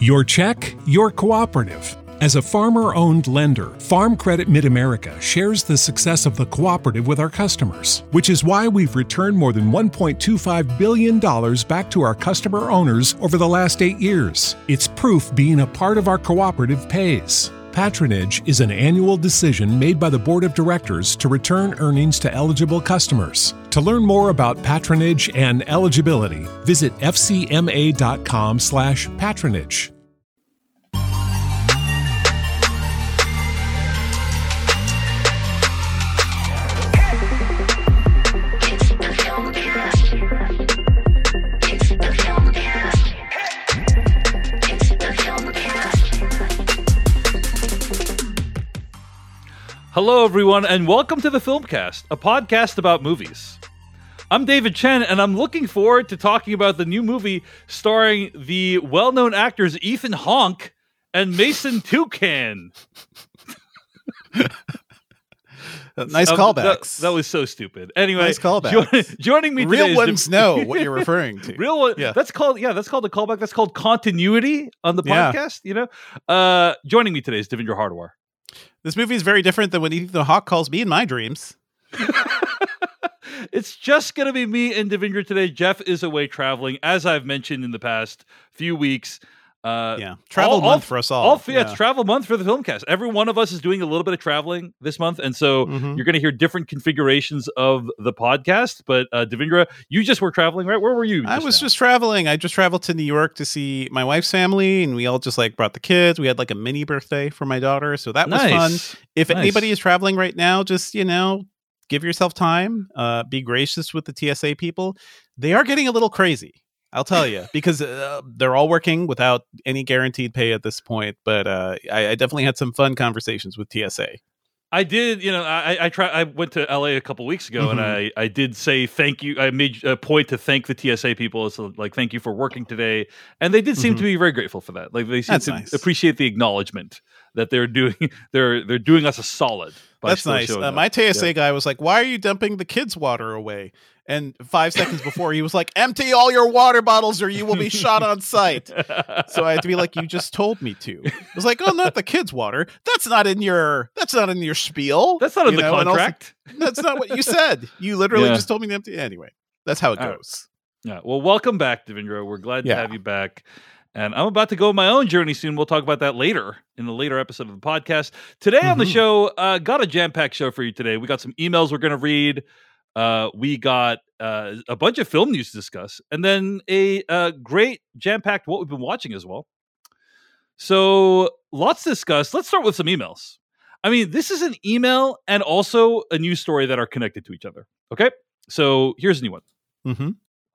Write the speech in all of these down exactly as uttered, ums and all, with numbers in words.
Your check, your cooperative. As a farmer-owned lender, Farm Credit Mid-America shares the success of the cooperative with our customers, which is why we've returned more than one point two five billion dollars back to our customer owners over the last eight years. It's proof being a part of our cooperative pays. Patronage is an annual decision made by the Board of Directors to return earnings to eligible customers. To learn more about patronage and eligibility, visit f c m a dot com slash patronage. Hello, everyone, and welcome to the Filmcast, a podcast about movies. I'm David Chen, and I'm looking forward to talking about the new movie starring the well-known actors Ethan Hawke and Mason Toucan. Nice um, callbacks. That, that was so stupid. Anyway, nice callbacks. Jo- joining me today Real is ones the, know what you're referring to. Real one. Yeah. That's called yeah. That's called a callback. That's called continuity on the Yeah. podcast. You know. Uh, joining me today is Devindra Hardawar. This movie is very different than what Ethan Hawke calls me in my dreams. It's just going to be me and Devindra today. Jeff is away traveling, as I've mentioned in the past few weeks. Uh, yeah, travel all, month all, for us all. all yeah, yeah, it's travel month for the Filmcast. Every one of us is doing a little bit of traveling this month, and so Mhm. you're going to hear different configurations of the podcast. But uh, Devindra, you just were traveling, right? Where were you? I just was now? just traveling. I just traveled to New York to see my wife's family, and we all just like brought the kids. We had like a mini birthday for my daughter, so that was Nice. fun. If Nice. anybody is traveling right now, just you know, give yourself time. Uh, be gracious with the T S A people. They are getting a little crazy. I'll tell you, because uh, they're all working without any guaranteed pay at this point. But uh, I, I definitely had some fun conversations with T S A. I did, you know, I I try. I went to L A a couple weeks ago, Mm-hmm. and I I did say thank you. I made a point to thank the T S A people. So like, thank you for working today, and they did seem Mhm. to be very grateful for that. Like they seem That's to nice. appreciate the acknowledgement that they're doing. They're they're doing us a solid. By That's still nice. showing Uh, up. my T S A Yeah. guy was like, "Why are you dumping the kids' water away?" And five seconds before, he was like, "Empty all your water bottles, or you will be shot on sight." So I had to be like, "You just told me to." I was like, "Oh, not the kids' water. That's not in your. That's not in your spiel. That's not in You the know, and also- contract. that's not what you said. You literally Yeah. just told me to empty. Anyway, that's how it All right. goes. Yeah. Well, welcome back, Devindra. We're glad to Yeah. have you back. And I'm about to go on my own journey soon. We'll talk about that later in the later episode of the podcast. Today on the Mhm. show, uh, got a jam-packed show for you today. We got some emails we're going to read. Uh, we got uh, a bunch of film news to discuss, and then a uh, great jam-packed what we've been watching as well. So lots to discuss. Let's start with some emails. I mean, this is an email and also a news story that are connected to each other. Okay, so here's a new one. Mm-hmm.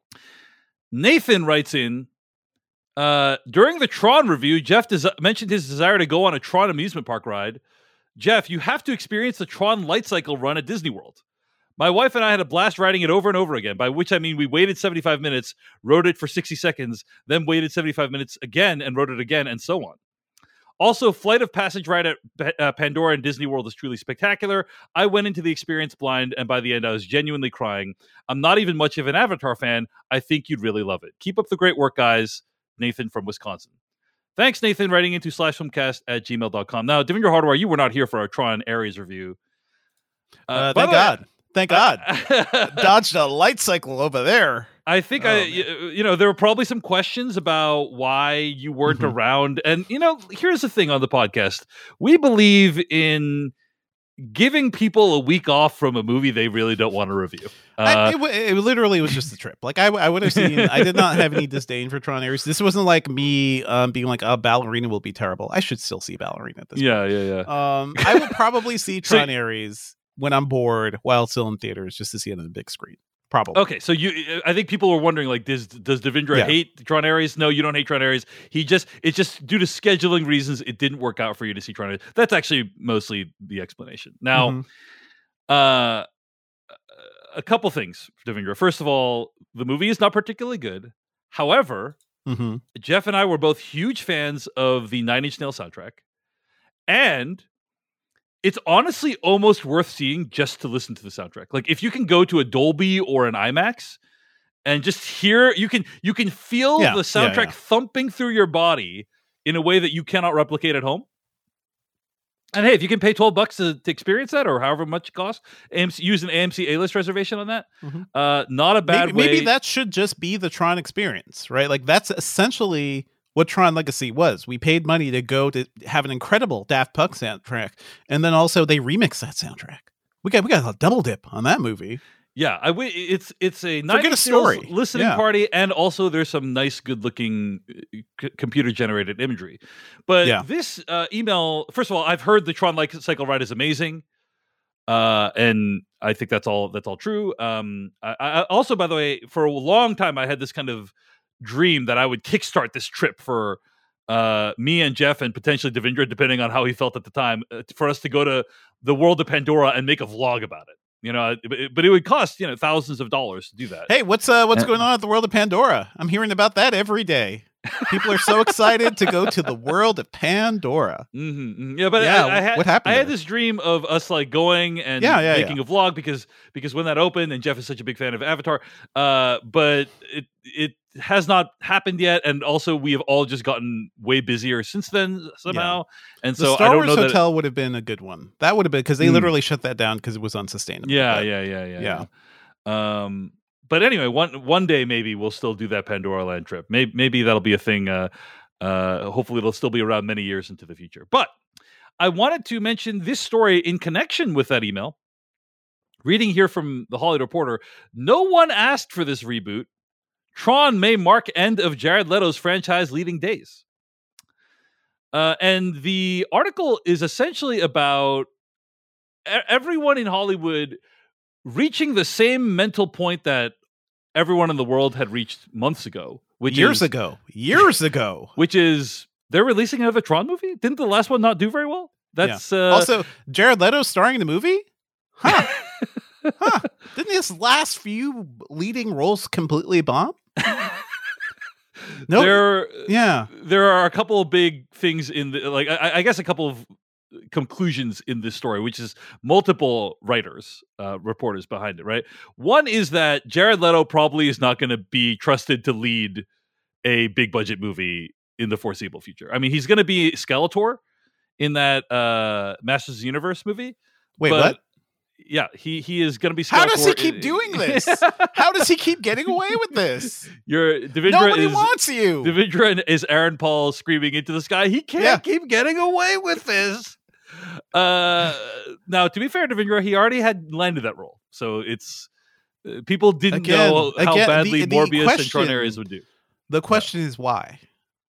Nathan writes in, uh, during the Tron review, Jeff des- mentioned his desire to go on a Tron amusement park ride. Jeff, you have to experience the Tron light cycle run at Disney World. My wife and I had a blast riding it over and over again, by which I mean we waited seventy-five minutes, rode it for sixty seconds, then waited seventy-five minutes again and rode it again, and so on. Also, Flight of Passage ride at uh, Pandora and Disney World is truly spectacular. I went into the experience blind, and by the end, I was genuinely crying. I'm not even much of an Avatar fan. I think you'd really love it. Keep up the great work, guys. Nathan from Wisconsin. Thanks, Nathan, writing into slash filmcast at gmail dot com. Now, Devindra Hardawar, you were not here for our Tron Ares review. Uh, by thank the way- God. Thank God. I Dodged a light cycle over there. think Oh, I, man. you, you know, there were probably some questions about why you weren't Mhm. around. And, you know, here's the thing on the podcast. We believe in giving people a week off from a movie they really don't want to review. I, Uh, it, w- it literally was just a trip. Like I, w- I would have seen. I did not have any disdain for Tron Ares. This wasn't like me um, being like, "Oh, Ballerina will be terrible." I should still see Ballerina at this. yeah, yeah, yeah. point. Um, I will probably see So- Tron Ares when I'm bored while it's still in theaters, just to see it on the big screen. Probably. Okay, so you, I think people were wondering, like, does does Devindra Yeah. hate Tron Ares? No, you don't hate Tron Ares. He just, it's just due to scheduling reasons, it didn't work out for you to see Tron Ares. That's actually mostly the explanation. Now, Mhm. uh, a couple things, Devindra. First of all, the movie is not particularly good. However, Mhm. Jeff and I were both huge fans of the Nine Inch Nails soundtrack, and it's honestly almost worth seeing just to listen to the soundtrack. Like, if you can go to a Dolby or an IMAX and just hear, you can you can feel Yeah, the yeah, soundtrack yeah. thumping through your body in a way that you cannot replicate at home. And hey, if you can pay twelve bucks to, to experience that, or however much it costs, A M C, use an A M C A-list reservation on that. Mm-hmm. Uh, not a bad maybe, way. Maybe that should just be the Tron experience, right? Like that's essentially what Tron Legacy was. We paid money to go to have an incredible Daft Punk soundtrack, and then also they remix that soundtrack. We got we got a double dip on that movie. Yeah, I w- it's it's a nice story listening yeah. party, and also there's some nice, good-looking c- computer-generated imagery. But yeah. this uh, email, first of all, I've heard the Tron Life Cycle ride is amazing, uh, and I think that's all that's all true. Um, I, I also, by the way, for a long time, I had this kind of dream that I would kickstart this trip for uh, me and Jeff and potentially Devindra, depending on how he felt at the time, uh, for us to go to the world of Pandora and make a vlog about it. You know, but it would cost, you know, thousands of dollars to do that. Hey, what's uh, what's going on at the world of Pandora? I'm hearing about that every day. People are so excited to go to the world of Pandora. Mm-hmm. Yeah, but yeah, I, I had what happened I there? had this dream of us like going and yeah, yeah, making yeah. a vlog because because when that opened, and Jeff is such a big fan of Avatar, uh, but it it has not happened yet, and also we have all just gotten way busier since then somehow. Yeah. And the so Star I don't Wars know Hotel that would have been a good one. That would have been because they mm. literally shut that down because it was unsustainable. Yeah, but, yeah, yeah, yeah, yeah, yeah. Um, but anyway, one one day maybe we'll still do that Pandora Land trip. Maybe maybe that'll be a thing. Uh, uh, hopefully, it'll still be around many years into the future. But I wanted to mention this story in connection with that email. Reading here from the Hollywood Reporter, no one asked for this reboot. Tron may mark end of Jared Leto's franchise leading days. Uh, and the article is essentially about e- everyone in Hollywood reaching the same mental point that everyone in the world had reached months ago. Which years is, ago. Years ago. Which is, they're releasing another Tron movie? Didn't the last one not do very well? That's yeah. uh, Also, Jared Leto starring in the movie? Huh. huh. Didn't his last few leading roles completely bomb? No, there, yeah, there are a couple of big things in the like. I, I guess a couple of conclusions in this story, which is multiple writers, uh, reporters behind it. Right. One is that Jared Leto probably is not going to be trusted to lead a big budget movie in the foreseeable future. I mean, he's going to be Skeletor in that uh, Masters of the Universe movie. Wait, but, what? Yeah, he he is going to be. Skeletor. How does he keep doing this? How does he keep getting away with this? Your Devindra Nobody is, wants you. Devindra is Aaron Paul screaming into the sky. He can't yeah. keep getting away with this. Uh, now, to be fair, Devindra, he already had landed that role, so it's uh, people didn't again, know how again, badly the, the Morbius question, and Tron Ares would do. The question yeah. is why.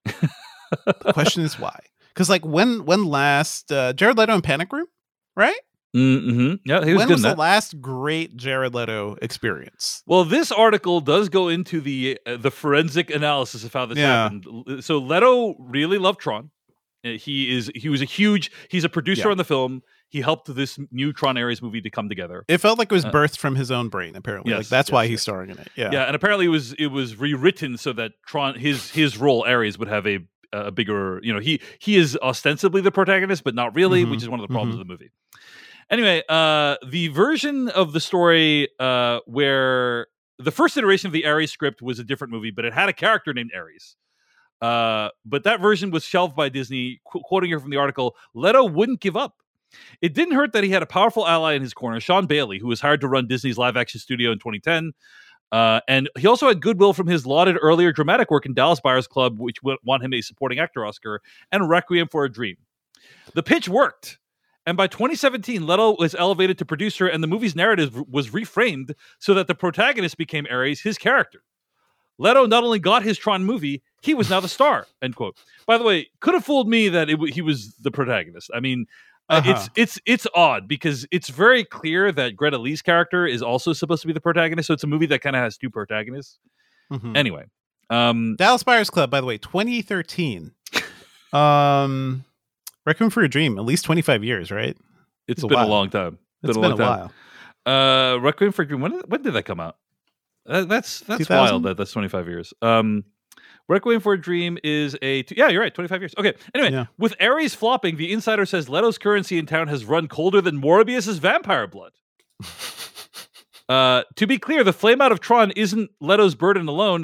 The question is why. Because like when when last uh, Jared Leto in Panic Room, right? Mm-hmm. Yeah, he was when good was in the that. last great Jared Leto experience? Well, this article does go into the uh, the forensic analysis of how this yeah. happened. So Leto really loved Tron. Uh, he is he was a huge. He's a producer yeah. on the film. He helped this new Tron Ares movie to come together. It felt like it was birthed uh, from his own brain. Apparently, yes, like that's yes, why yes. he's starring in it. Yeah, yeah, and apparently it was it was rewritten so that Tron his his role Ares would have a a bigger. You know, he he is ostensibly the protagonist, but not really, mm-hmm. which is one of the problems mm-hmm. of the movie. Anyway, uh, the version of the story uh, where the first iteration of the Ares script was a different movie, but it had a character named Ares. Uh, but that version was shelved by Disney. Qu- quoting here from the article, Leto wouldn't give up. It didn't hurt that he had a powerful ally in his corner, Sean Bailey, who was hired to run Disney's live-action studio in twenty ten. Uh, and he also had goodwill from his lauded earlier dramatic work in Dallas Buyers Club, which won him a supporting actor Oscar, and Requiem for a Dream. The pitch worked. And by twenty seventeen, Leto was elevated to producer, and the movie's narrative was reframed so that the protagonist became Ares, his character. Leto not only got his Tron movie, he was now the star, end quote. By the way, could have fooled me that it w- he was the protagonist. I mean, uh-huh. it's it's it's odd because it's very clear that Greta Lee's character is also supposed to be the protagonist, so it's a movie that kind of has two protagonists. Mm-hmm. Anyway. Um, Dallas Buyers Club, by the way, twenty thirteen. um... Requiem for a Dream, at least twenty-five years, right? It's a been while. a long time. It's been, been a, long a time. while. Uh, Requiem for a Dream. When did, when did that come out? Uh, that's that's two thousand? Wild. That that's twenty-five years. Um, Requiem for a Dream is a t- yeah, you're right, twenty-five years. Okay. Anyway, yeah. With Ares flopping, the insider says Leto's currency in town has run colder than Morbius's vampire blood. uh, to be clear, the flame out of Tron isn't Leto's burden alone.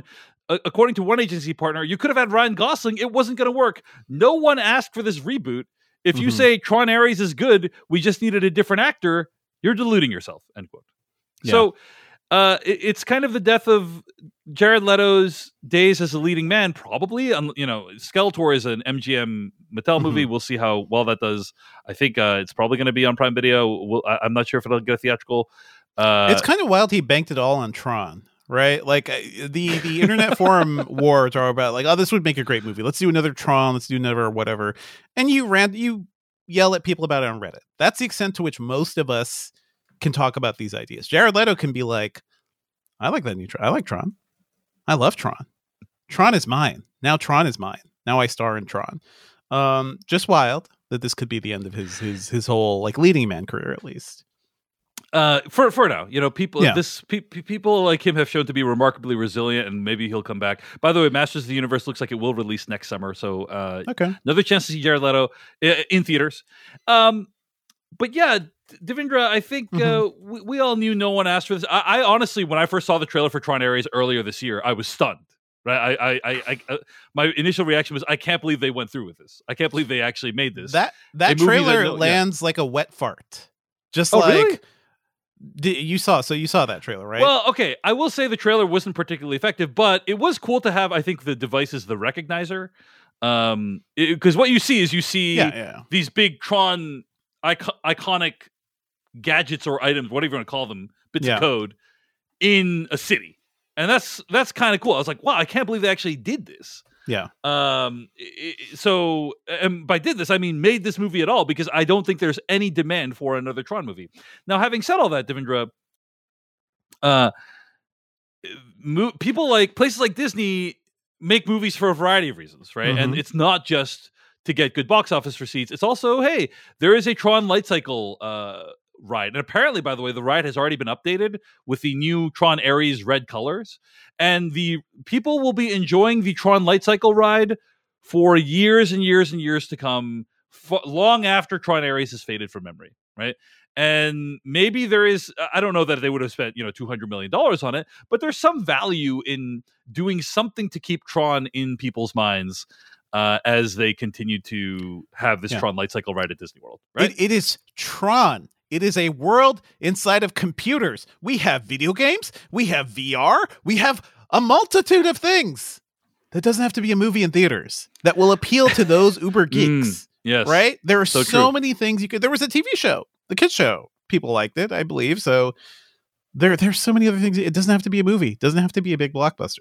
uh, according to one agency partner, you could have had Ryan Gosling. It wasn't going to work. No one asked for this reboot. If you mm-hmm. say Tron Ares is good, we just needed a different actor, you're deluding yourself, end quote. Yeah. So uh, it, it's kind of the death of Jared Leto's days as a leading man, probably. Um, you know, Skeletor is an M G M Mattel movie. Mm-hmm. We'll see how well that does. I think uh, it's probably going to be on Prime Video. We'll, I, I'm not sure if it'll get a theatrical. Uh, it's kind of wild he banked it all on Tron. Right, like the the internet forum wars are about like, oh, this would make a great movie. Let's do another Tron. Let's do another whatever. And you ran, you yell at people about it on Reddit. That's the extent to which most of us can talk about these ideas. Jared Leto can be like, I like that new Tron. I like Tron. I love Tron. Tron is mine. Now Tron is mine. Now I star in Tron. Um, just wild that this could be the end of his his his whole like leading man career, at least. Uh, for for now, you know, people yeah. this pe- people like him have shown to be remarkably resilient, and maybe he'll come back. By the way, Masters of the Universe looks like it will release next summer, so uh, okay, another chance to see Jared Leto in, in theaters. Um, but yeah, Devindra, I think mm-hmm. uh, we, we all knew no one asked for this. I, I honestly, when I first saw the trailer for Tron Ares earlier this year, I was stunned. Right, I, I, I, I uh, my initial reaction was, I can't believe they went through with this. I can't believe they actually made this. That that trailer that no, lands yeah. like a wet fart, just oh, like. Really? Did, you saw so you saw that trailer, right? Well, okay, I will say the trailer wasn't particularly effective, but it was cool to have, I think, the device is the recognizer, um because what you see is you see yeah, yeah. these big Tron icon- iconic gadgets or items, whatever you want to call them, bits yeah. of code in a city, and that's that's kind of cool. I was like, wow, I can't believe they actually did this. Yeah. Um. It, so, and by did this, I mean made this movie at all, because I don't think there's any demand for another Tron movie. Now, having said all that, Devindra, uh, mo- people like places like Disney make movies for a variety of reasons, right? Mm-hmm. And it's not just to get good box office receipts. It's also, hey, there is a Tron light cycle uh, ride. And apparently, by the way, the ride has already been updated with the new Tron Ares red colors. And the people will be enjoying the Tron light cycle ride for years and years and years to come, f- long after Tron Ares has faded from memory, right? And maybe there is, I don't know that they would have spent, you know, two hundred million dollars on it, but there's some value in doing something to keep Tron in people's minds uh, as they continue to have this yeah. Tron light cycle ride at Disney World, right? It, it is Tron. It is a world inside of computers. We have video games. We have V R. We have a multitude of things. That doesn't have to be a movie in theaters that will appeal to those uber geeks. Mm, yes. Right? There are so, so many things you could. There was a T V show, The Kids Show. People liked it, I believe. So there, there's so many other things. It doesn't have to be a movie. It doesn't have to be a big blockbuster.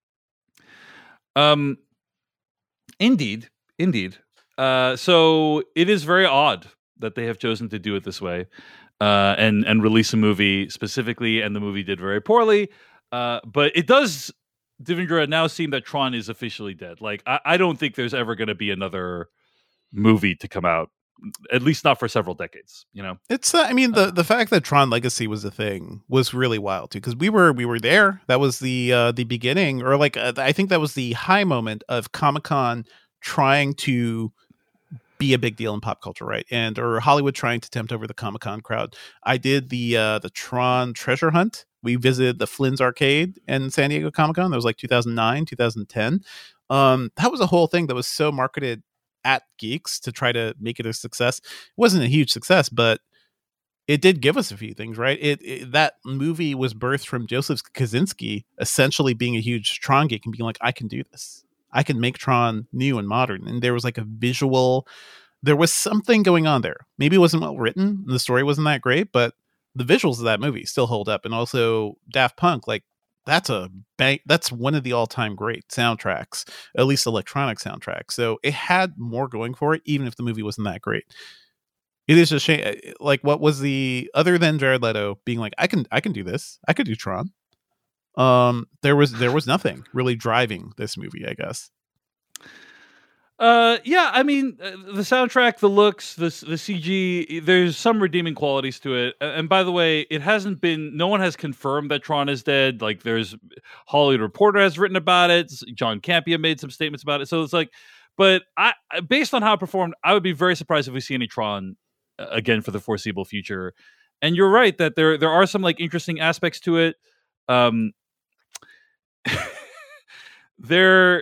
Um, indeed, indeed. Uh, so it is very odd that they have chosen to do it this way, uh, and and release a movie specifically, and the movie did very poorly. Uh, but it does, Devindra, now seem that Tron is officially dead. Like, I, I don't think there's ever going to be another movie to come out, at least not for several decades. You know, it's. Uh, I mean, the the fact that Tron Legacy was a thing was really wild too, because we were we were there. That was the uh, the beginning, or like uh, I think that was the high moment of Comic-Con trying to be a big deal in pop culture, right? And or Hollywood trying to tempt over the Comic-Con crowd. I did the uh, the Tron treasure hunt. We visited the Flynn's Arcade in San Diego Comic-Con. That was like two thousand nine, two thousand ten. Um, that was a whole thing that was so marketed at geeks to try to make it a success. It wasn't a huge success, but it did give us a few things, right? It, it that movie was birthed from Joseph Kosinski essentially being a huge Tron geek and being like, I can do this. I can make Tron new and modern. And there was like a visual, there was something going on there. Maybe it wasn't well written. The story wasn't that great, but the visuals of that movie still hold up. And also Daft Punk, like that's a bank. That's one of the all-time great soundtracks, at least electronic soundtracks. So it had more going for it, even if the movie wasn't that great. It is a shame. Like, what was the other than Jared Leto being like, I can, I can do this. I could do Tron. Um, there was there was nothing really driving this movie, I guess. Uh, yeah, I mean, uh, the soundtrack, the looks, the the C G, there's some redeeming qualities to it. And by the way, it hasn't been, no one has confirmed that Tron is dead. Like, there's Hollywood Reporter has written about it. John Campea made some statements about it. So it's like, but I, based on how it performed, I would be very surprised if we see any Tron again for the foreseeable future. And you're right that there there are some like interesting aspects to it. Um, there.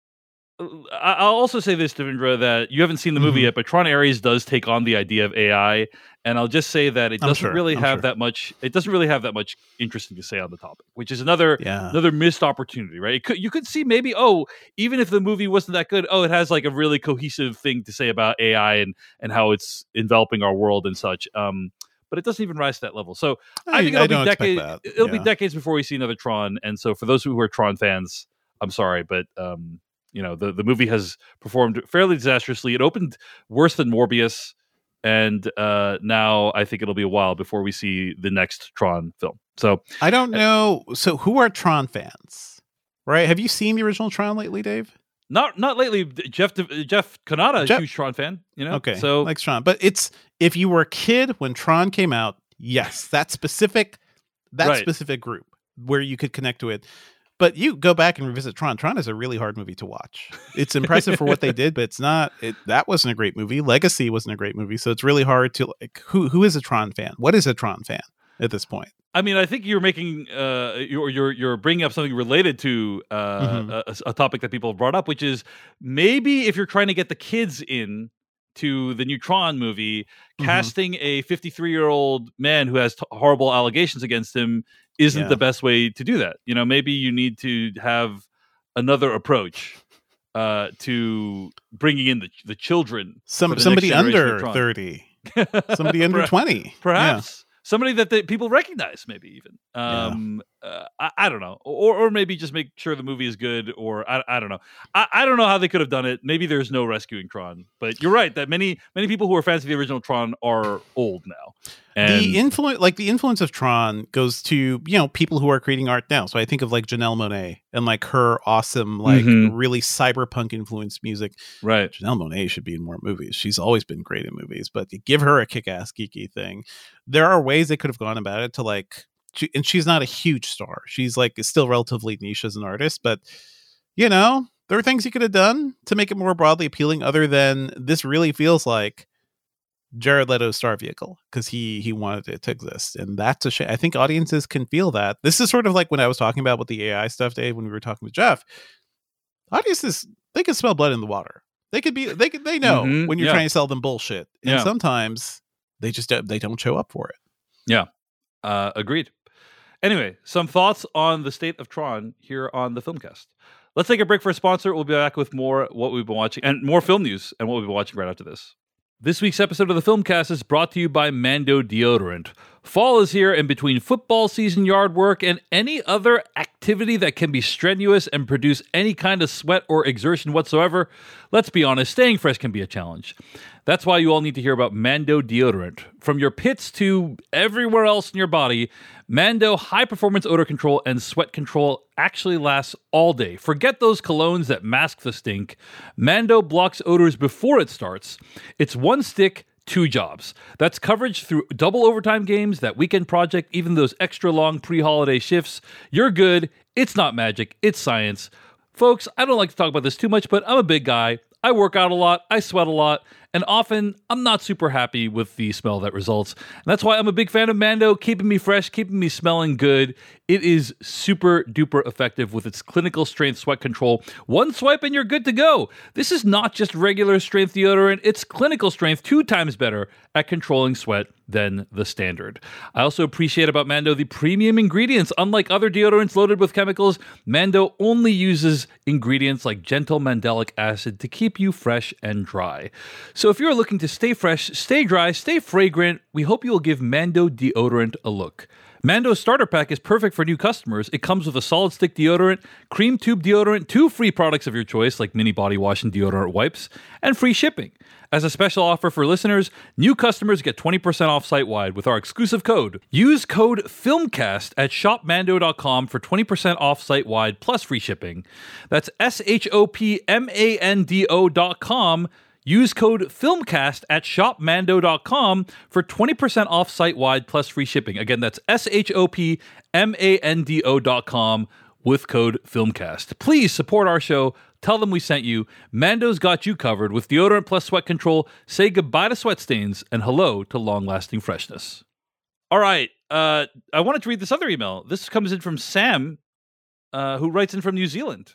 I- I'll also say this, Devindra, that you haven't seen the movie Mhm. yet, but Tron Ares does take on the idea of A I, and I'll just say that it I'm doesn't sure, really I'm have sure. that much. It doesn't really have that much interesting to say on the topic, which is another Yeah. another missed opportunity, right? It could, you could see maybe, oh, even if the movie wasn't that good, oh, it has like a really cohesive thing to say about A I and and how it's enveloping our world and such. Um, but it doesn't even rise to that level. So I, I, think I it'll don't be expect decades. that. It'll be Yeah. decades before we see another Tron. And so for those who are Tron fans, I'm sorry, but um, you know, the, the movie has performed fairly disastrously. It opened worse than Morbius, and uh, now I think it'll be a while before we see the next Tron film. So I don't know. So who are Tron fans? Right? Have you seen the original Tron lately, Dave? not not lately. Jeff Jeff Kanata, Jeff- a huge Tron fan. You know, Okay. So likes Tron. But it's if you were a kid when Tron came out, yes, that specific that Right. specific group where you could connect to it. But you go back and revisit Tron. Tron is a really hard movie to watch. It's impressive for what they did, but it's not. It, that wasn't a great movie. Legacy wasn't a great movie, so it's really hard to like. Who who is a Tron fan? What is a Tron fan at this point? I mean, I think you're making uh, you're you're you're bringing up something related to uh, Mhm. a, a topic that people have brought up, which is maybe if you're trying to get the kids in to the new Tron movie, Mhm. casting a fifty-three year old man who has t- horrible allegations against him isn't Yeah. the best way to do that. You know, maybe you need to have another approach uh, to bringing in the the children. Some for the somebody next generation of under Tron. thirty, somebody under Perhaps- twenty, Perhaps somebody that they, people recognize, maybe even. Yeah. Um, uh, I, I don't know, or or maybe just make sure the movie is good, or I, I don't know. I, I don't know how they could have done it. Maybe there's no rescuing Tron, but you're right that many many people who are fans of the original Tron are old now. And the influence, like the influence of Tron, goes to you know people who are creating art now. So I think of like Janelle Monáe and like her awesome, like Mhm. really cyberpunk influenced music. right, Janelle Monáe should be in more movies. She's always been great in movies, but you give her a kick-ass geeky thing. There are ways they could have gone about it to like, she, and she's not a huge star. She's like still relatively niche as an artist, but you know there are things you could have done to make it more broadly appealing. Other than this, really feels like Jared Leto's star vehicle because he he wanted it to exist, and that's a shame. I think audiences can feel that. This is sort of like when I was talking about with the A I stuff, Dave, when we were talking with Jeff. Audiences, they can smell blood in the water. They could be they could they know Mhm, when you're yeah. trying to sell them bullshit, and Yeah. sometimes they just don't, they don't show up for it. uh, agreed. Anyway, some thoughts on the state of Tron here on the Filmcast. Let's take a break for a sponsor. We'll be back with more what we've been watching and more film news and what we've been watching right after this. This week's episode of the Filmcast is brought to you by Mando Deodorant. Fall is here, and between football season, yard work, and any other activity that can be strenuous and produce any kind of sweat or exertion whatsoever, let's be honest, staying fresh can be a challenge. That's why you all need to hear about Mando Deodorant. From your pits to everywhere else in your body, Mando high performance odor control and sweat control actually lasts all day. Forget those colognes that mask the stink. Mando blocks odors before it starts. It's one stick, two jobs. That's coverage through double overtime games, that weekend project, even those extra long pre-holiday shifts. You're good. It's not magic. It's science. Folks, I don't like to talk about this too much, but I'm a big guy. I work out a lot. I sweat a lot. And often, I'm not super happy with the smell that results. And that's why I'm a big fan of Mando, keeping me fresh, keeping me smelling good. It is super duper effective with its clinical strength sweat control. One swipe and you're good to go. This is not just regular strength deodorant, it's clinical strength, two times better at controlling sweat than the standard. I also appreciate about Mando the premium ingredients. Unlike other deodorants loaded with chemicals, Mando only uses ingredients like gentle mandelic acid to keep you fresh and dry. So if you're looking to stay fresh, stay dry, stay fragrant, we hope you will give Mando deodorant a look. Mando's starter pack is perfect for new customers. It comes with a solid stick deodorant, cream tube deodorant, two free products of your choice like mini body wash and deodorant wipes, and free shipping. As a special offer for listeners, new customers get twenty percent off site-wide with our exclusive code. Use code FILMCAST at shop mando dot com for twenty percent off site-wide plus free shipping. That's S H O P M A N D O dot com. Use code FILMCAST at shop mando dot com for twenty percent off site-wide plus free shipping. Again, that's S H O P M A N D O dot com with code FILMCAST. Please support our show. Tell them we sent you. Mando's got you covered with deodorant plus sweat control. Say goodbye to sweat stains and hello to long-lasting freshness. All right. Uh, I wanted to read this other email. This comes in from Sam, uh, who writes in from New Zealand.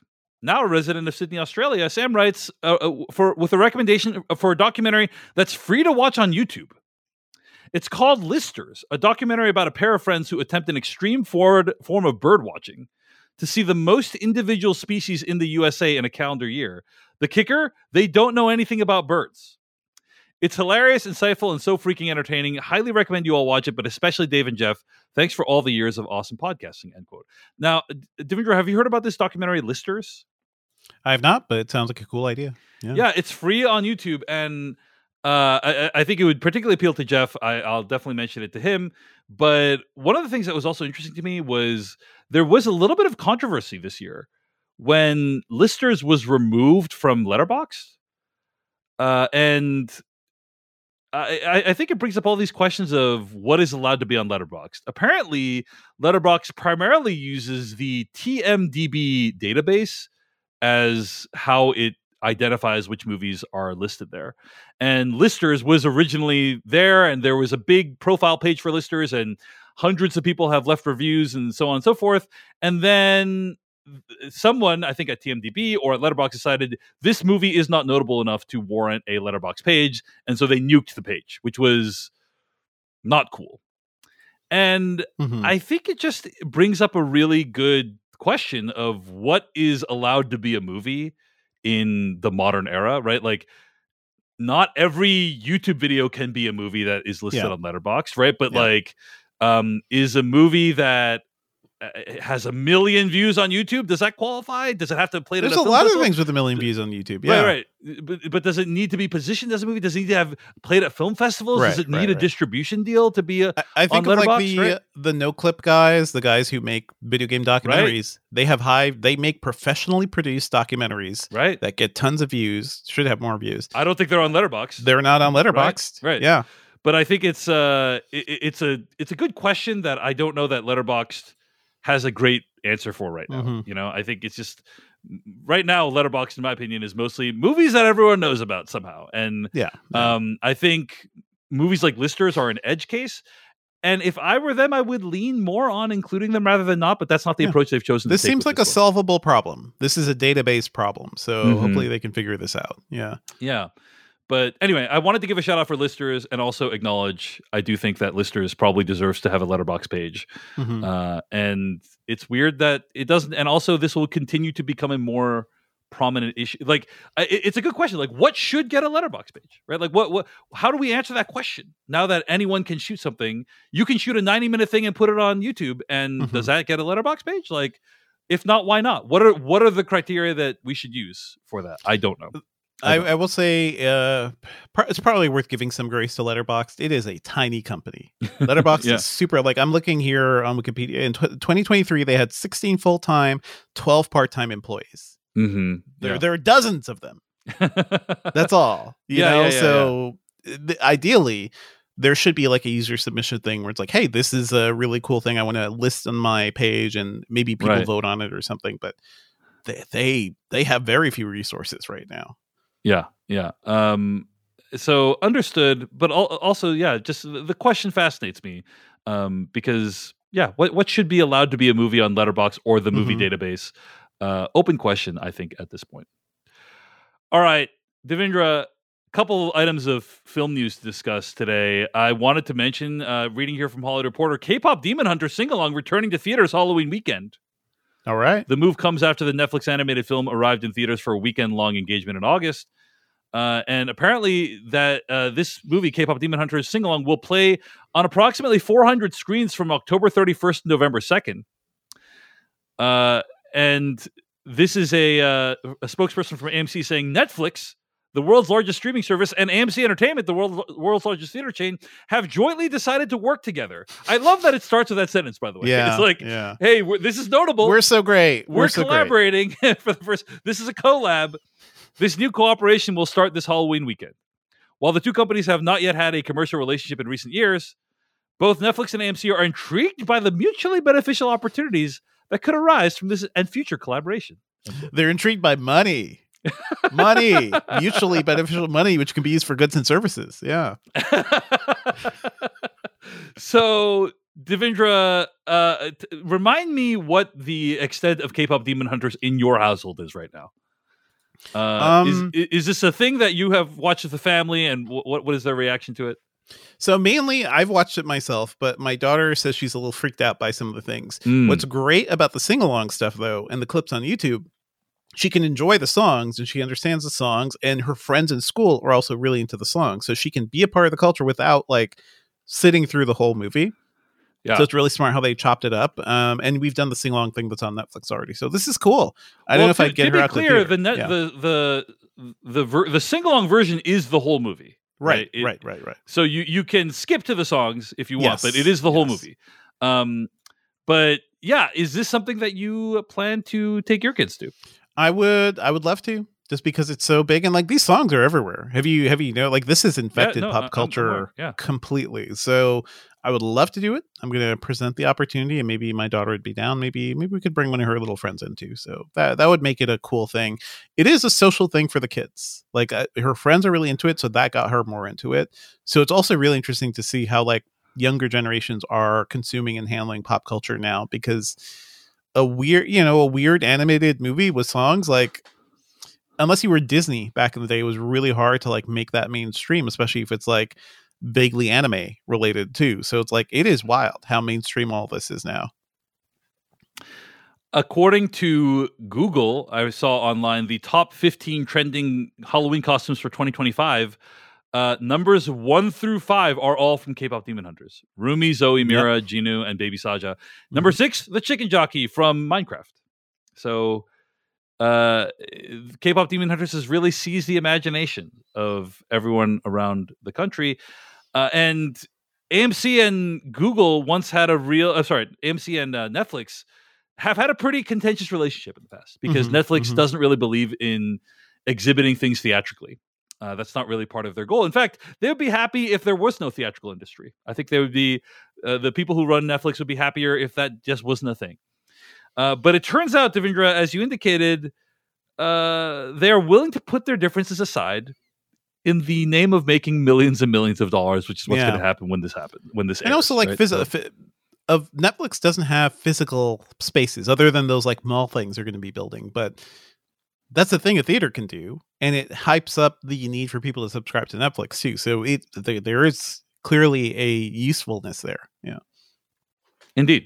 now a resident of Sydney, Australia. Sam writes uh, uh, for with a recommendation for a documentary that's free to watch on YouTube. It's called Listers, a documentary about a pair of friends who attempt an extreme forward form of bird watching to see the most individual species in the U S A in a calendar year. The kicker, they don't know anything about birds. It's hilarious, insightful, and so freaking entertaining. Highly recommend you all watch it, but especially Dave and Jeff. Thanks for all the years of awesome podcasting, end quote. Now, Devendra, have you heard about this documentary, Listers? I have not, but it sounds like a cool idea. Yeah, yeah it's free on YouTube, and uh, I, I think it would particularly appeal to Jeff. I, I'll definitely mention it to him. But one of the things that was also interesting to me was there was a little bit of controversy this year when Listers was removed from Letterboxd. Uh, and I, I think it brings up all these questions of what is allowed to be on Letterboxd. Apparently, Letterboxd primarily uses the T M D B database as how it identifies which movies are listed there. And Listers was originally there, and there was a big profile page for Listers, and hundreds of people have left reviews and so on and so forth. And then someone, I think at T M D B or at Letterboxd, decided this movie is not notable enough to warrant a Letterboxd page, and so they nuked the page, which was not cool. And mm-hmm. I think it just brings up a really good question of what is allowed to be a movie in the modern era, right? Like, not every YouTube video can be a movie that is listed yeah. on Letterboxd, right? But yeah. like, um, is a movie that it has a million views on YouTube, does that qualify? Does it have to play? There's a, a lot festival? of things with a million views on YouTube. Yeah, right, right. But, but does it need to be positioned as a movie? Does it need to have played at film festivals? Right, does it need right, a right. distribution deal to be a? I, I think on of like the right? the No Clip guys, the guys who make video game documentaries. Right. They have high. They make professionally produced documentaries, right? That get tons of views. Should have more views. I don't think they're on Letterboxd. They're not on Letterboxd. Right. right. Yeah. But I think it's uh it, it's a it's a good question that I don't know that Letterboxd has a great answer for right now. Mm-hmm. You know, I think it's just right now Letterboxd, in my opinion, is mostly movies that everyone knows about somehow. And yeah, yeah. um, I think movies like Listers are an edge case. And if I were them, I would lean more on including them rather than not. But that's not the yeah. approach they've chosen. This to take seems like this a one. solvable problem. This is a database problem. So mm-hmm. hopefully they can figure this out. Yeah. Yeah. But anyway, I wanted to give a shout out for Listers and also acknowledge I do think that Listers probably deserves to have a Letterboxd page. Mm-hmm. Uh, and it's weird that it doesn't. And also, this will continue to become a more prominent issue. Like, it, it's a good question. Like, what should get a Letterboxd page, right? Like, what, what, how do we answer that question now that anyone can shoot something? You can shoot a ninety minute thing and put it on YouTube. And mm-hmm. does that get a Letterboxd page? Like, if not, why not? What are, what are the criteria that we should use for that? I don't know. I, I will say uh, it's probably worth giving some grace to Letterboxd. It is a tiny company. Letterboxd yeah. is super. Like, I'm looking here on Wikipedia. In tw- twenty twenty-three, they had sixteen full time, twelve part time employees. Mm-hmm. There, yeah. there are dozens of them. That's all. You yeah, know. Yeah, yeah, so yeah. Th- ideally, there should be like a user submission thing where it's like, hey, this is a really cool thing I want to list on my page, and maybe people right. vote on it or something. But they they they have very few resources right now. Yeah, yeah. Um, so understood, but al- also, yeah, just the question fascinates me um, because, yeah, what what should be allowed to be a movie on Letterboxd or the movie mm-hmm. database? Uh, open question, I think, at this point. All right, Devendra, a couple items of film news to discuss today. I wanted to mention, uh, reading here from Hollywood Reporter, K-pop Demon Hunter sing-along returning to theaters Halloween weekend. All right. The move comes after the Netflix animated film arrived in theaters for a weekend-long engagement in August. Uh, and apparently that uh, this movie, K-pop Demon Hunters sing-along, will play on approximately four hundred screens from October thirty-first to November second. Uh, and this is a, uh, a spokesperson from A M C saying, Netflix, the world's largest streaming service, and A M C Entertainment, the world, world's largest theater chain, have jointly decided to work together. I love that it starts with that sentence, by the way. Yeah, it's like, yeah. hey, we're, this is notable. We're so great. We're, we're so collaborating for the first. This is a collab. This new cooperation will start this Halloween weekend. While the two companies have not yet had a commercial relationship in recent years, both Netflix and A M C are intrigued by the mutually beneficial opportunities that could arise from this and future collaboration. They're intrigued by money. Money, mutually beneficial money, which can be used for goods and services. Yeah. So Devindra, uh, t- remind me what the extent of K-pop Demon Hunters in your household is right now. Uh, Um, is is this a thing that you have watched with the family, and w- what what is their reaction to it? So mainly I've watched it myself, but my daughter says she's a little freaked out by some of the things. Mm. What's great about the sing-along stuff though, and the clips on YouTube, she can enjoy the songs and she understands the songs, and her friends in school are also really into the songs. So she can be a part of the culture without like sitting through the whole movie. Yeah. So it's really smart how they chopped it up. Um, and we've done the sing-along thing that's on Netflix already. So this is cool. I well, don't know if to, I'd get to her be out clear, to the, the, net, yeah. the the the ver- the sing-along version is the whole movie. Right, It, right, right, right. So you you can skip to the songs if you want, Yes, but it is the whole yes. movie. Um, but yeah, is this something that you plan to take your kids to? I would, I would love to, just because it's so big and like these songs are everywhere. Have you, have you know, like this has infected no, I- pop I'm culture aware, yeah. completely. So I would love to do it. I'm going to present the opportunity, and maybe my daughter would be down. Maybe, maybe we could bring one of her little friends in too. So that that would make it a cool thing. It is a social thing for the kids. Like uh, her friends are really into it, so that got her more into it. So it's also really interesting to see how like younger generations are consuming and handling pop culture now, because a weird, you know, a weird animated movie with songs, like unless you were Disney back in the day, it was really hard to like make that mainstream, especially if it's like vaguely anime related too. So it's like, it is wild how mainstream all this is now. According to Google, I saw online the top fifteen trending Halloween costumes for twenty twenty-five. Uh, numbers one through five are all from K-pop Demon Hunters. Rumi, Zoe, Mira, yep. Jinu, and Baby Saja. Number mm-hmm. six, the chicken jockey from Minecraft. So uh, K-pop Demon Hunters has really seized the imagination of everyone around the country. Uh, and A M C and Google once had a real, uh, sorry, A M C and uh, Netflix have had a pretty contentious relationship in the past, because mm-hmm, Netflix mm-hmm. doesn't really believe in exhibiting things theatrically. Uh, that's not really part of their goal. In fact, they would be happy if there was no theatrical industry. I think they would be, uh, the people who run Netflix would be happier if that just wasn't a thing. Uh, but it turns out, Devindra, as you indicated, uh, they are willing to put their differences aside in the name of making millions and millions of dollars, which is what's yeah. going to happen when this happens. When this, and airs, also like right? physical. So, f- of Netflix doesn't have physical spaces other than those like mall things they're going to be building, but that's the thing a theater can do, and it hypes up the need for people to subscribe to Netflix too. So it there, there is clearly a usefulness there. Yeah, indeed.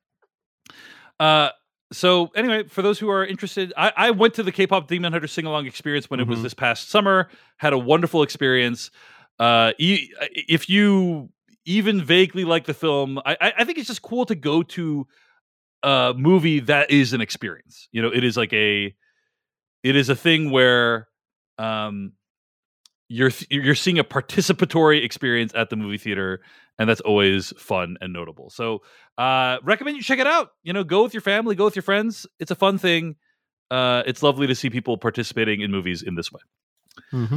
Uh, so anyway, for those who are interested, I, I went to the K-pop Demon Hunter sing-along experience when mm-hmm. it was this past summer. Had a wonderful experience. Uh, e- if you even vaguely like the film, I, I think it's just cool to go to a movie that is an experience. You know, it is like a, it is a thing where um, you're you're seeing a participatory experience at the movie theater, and that's always fun and notable. So, uh, recommend you check it out. You know, go with your family, go with your friends. It's a fun thing. Uh, it's lovely to see people participating in movies in this way. Mm-hmm.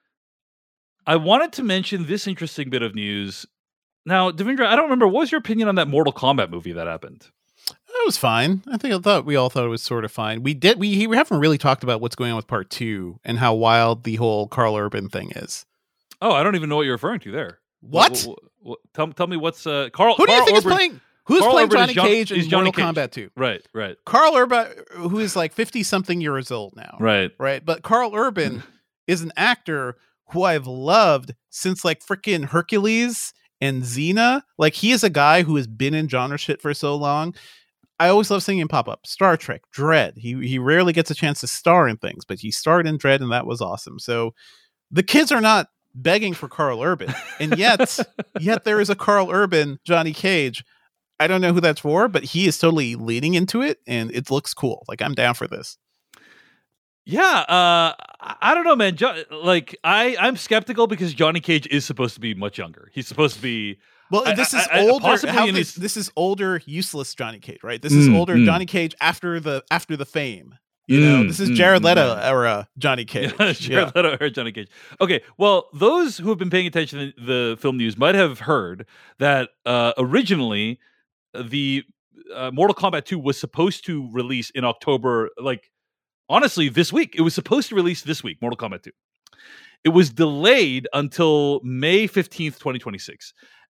I wanted to mention this interesting bit of news. Now, Devindra, I don't remember, what was your opinion on that Mortal Kombat movie that happened? It was fine. I think I thought we all thought it was sort of fine. We did. We we haven't really talked about what's going on with part two and how wild the whole Karl Urban thing is. Oh, I don't even know what you're referring to there. What? what, what, what tell tell me what's uh Carl? Who do Carl you think Urban, is playing? Who's Karl playing Urban Johnny John, Cage in Johnny Mortal Cage. Kombat two? Right, right. Karl Urban, who is like fifty something years old now. Right, right. But Karl Urban is an actor who I've loved since like freaking Hercules and Xena. Like, he is a guy who has been in genre shit for so long. I always love seeing him pop up. Star Trek, Dredd. He he rarely gets a chance to star in things, but he starred in Dredd, and that was awesome. So the kids are not begging for Karl Urban, and yet yet there is a Karl Urban Johnny Cage. I don't know who that's for, but he is totally leading into it, and it looks cool. Like, I'm down for this. Yeah, uh, I don't know, man. Jo- like, I, I'm skeptical because Johnny Cage is supposed to be much younger. He's supposed to be. Well, this I, is I, older. Possibly how in this, his... this is older, useless Johnny Cage, right? This is mm, older mm. Johnny Cage after the after the fame. You mm, know, this is Jared mm, Leto mm. era Johnny Cage. Yeah, Jared yeah. Leto era Johnny Cage. Okay, well, those who have been paying attention to the film news might have heard that uh, originally the uh, Mortal Kombat two was supposed to release in October. Like, honestly, this week it was supposed to release this week. Mortal Kombat two. It was delayed until May fifteenth, twenty twenty-six.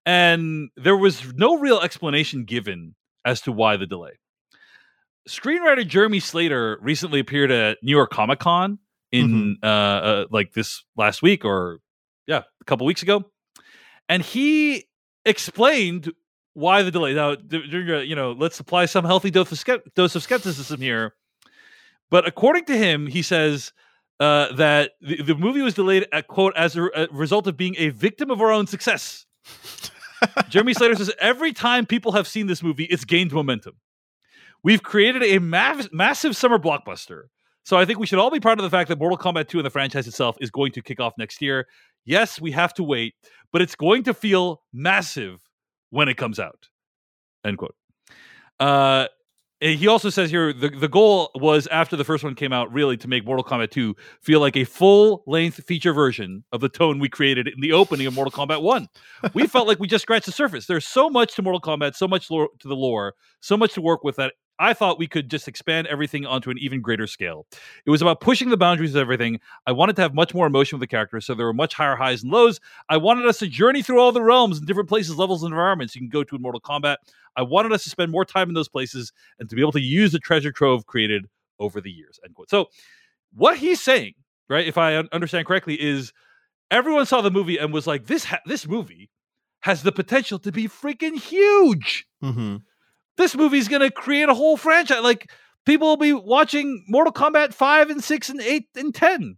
And there was no real explanation given as to why the delay. Screenwriter Jeremy Slater recently appeared at New York Comic Con in Mm-hmm. uh, uh, like this last week, or yeah, a couple weeks ago, and he explained why the delay. Now, you know, let's apply some healthy dose of, ske- dose of skepticism here. But according to him, he says uh, that the, the movie was delayed, at, quote, as a, a result of being a victim of our own success. Jeremy Slater says, every time people have seen this movie, it's gained momentum. We've created a mav- massive summer blockbuster. So I think we should all be proud of the fact that Mortal Kombat two and the franchise itself is going to kick off next year. Yes, we have to wait, but it's going to feel massive when it comes out. End quote. Uh, he also says here, the, the goal was, after the first one came out, really to make Mortal Kombat two feel like a full-length feature version of the tone we created in the opening of Mortal Kombat one. We felt like we just scratched the surface. There's so much to Mortal Kombat, so much lore, to the lore, so much to work with, that I thought we could just expand everything onto an even greater scale. It was about pushing the boundaries of everything. I wanted to have much more emotion with the characters, so there were much higher highs and lows. I wanted us to journey through all the realms and different places, levels, and environments you can go to in Mortal Kombat. I wanted us to spend more time in those places and to be able to use the treasure trove created over the years. End quote. So what he's saying, right, if I understand correctly, is everyone saw the movie and was like, this ha- this movie has the potential to be freaking huge. Mm-hmm. This movie's going to create a whole franchise. Like, people will be watching Mortal Kombat five and six and eight and ten.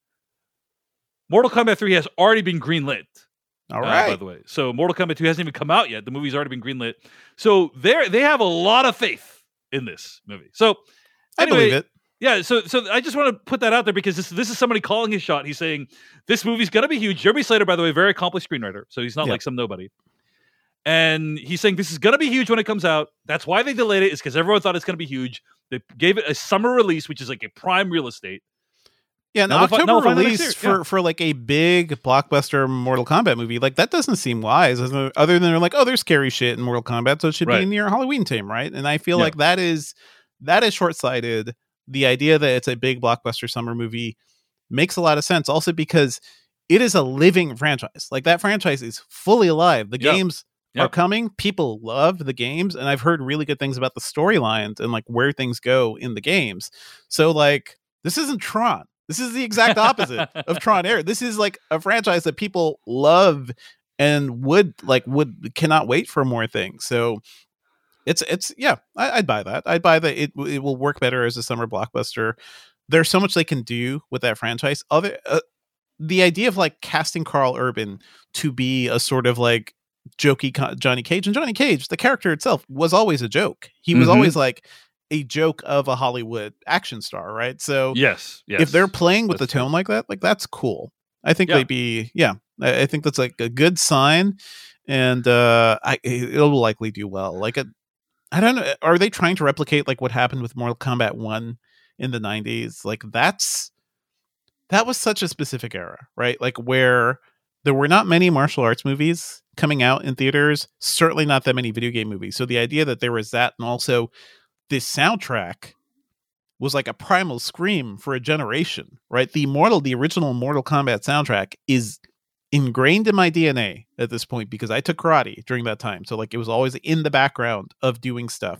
Mortal Kombat three has already been greenlit. All right. Uh, by the way. So Mortal Kombat two hasn't even come out yet. The movie's already been greenlit. So they they have a lot of faith in this movie. So anyway, I believe it. Yeah, so so I just want to put that out there, because this this is somebody calling his shot. He's saying this movie's going to be huge. Jeremy Slater, by the way, very accomplished screenwriter. So he's not Yeah. like some nobody. And he's saying this is going to be huge when it comes out. That's why they delayed it, is because everyone thought it's going to be huge. They gave it a summer release, which is like a prime real estate. Yeah, an Now we'll fi- October now we'll find out next release year. for, Yeah. for like a big blockbuster Mortal Kombat movie, like that doesn't seem wise, other other than they're like, oh, there's scary shit in Mortal Kombat, so it should Right. be near Halloween time, right? And I feel Yeah. like that is that is short-sighted. The idea that it's a big blockbuster summer movie makes a lot of sense, also because it is a living franchise. Like, that franchise is fully alive. The Yep. games Yep. are coming. People love the games, and I've heard really good things about the storylines and like where things go in the games. So like, this isn't Tron. This is the exact opposite of Tron Air. This is like a franchise that people love and would like would cannot wait for more things. So it's it's yeah, I, I'd buy that. I'd buy that it it will work better as a summer blockbuster. There's so much they can do with that franchise. Other uh, the idea of like casting Carl Urban to be a sort of like jokey co- Johnny Cage, and Johnny Cage, the character itself, was always a joke. He was Mhm. always like a joke of a Hollywood action star, right? So Yes, yes. if they're playing with That's the tone like that, like that's cool. I think Yeah. they'd be, yeah, I, I think that's like a good sign, and uh, I it'll likely do well. Like, a, I don't know, are they trying to replicate like what happened with Mortal Kombat one in the nineties? Like, that's that was such a specific era, right? Like, where there were not many martial arts movies coming out in theaters, certainly not that many video game movies. So the idea that there was that, and also this soundtrack was like a primal scream for a generation, right? The Mortal, the original Mortal Kombat soundtrack is ingrained in my D N A at this point, because I took karate during that time. So like, it was always in the background of doing stuff.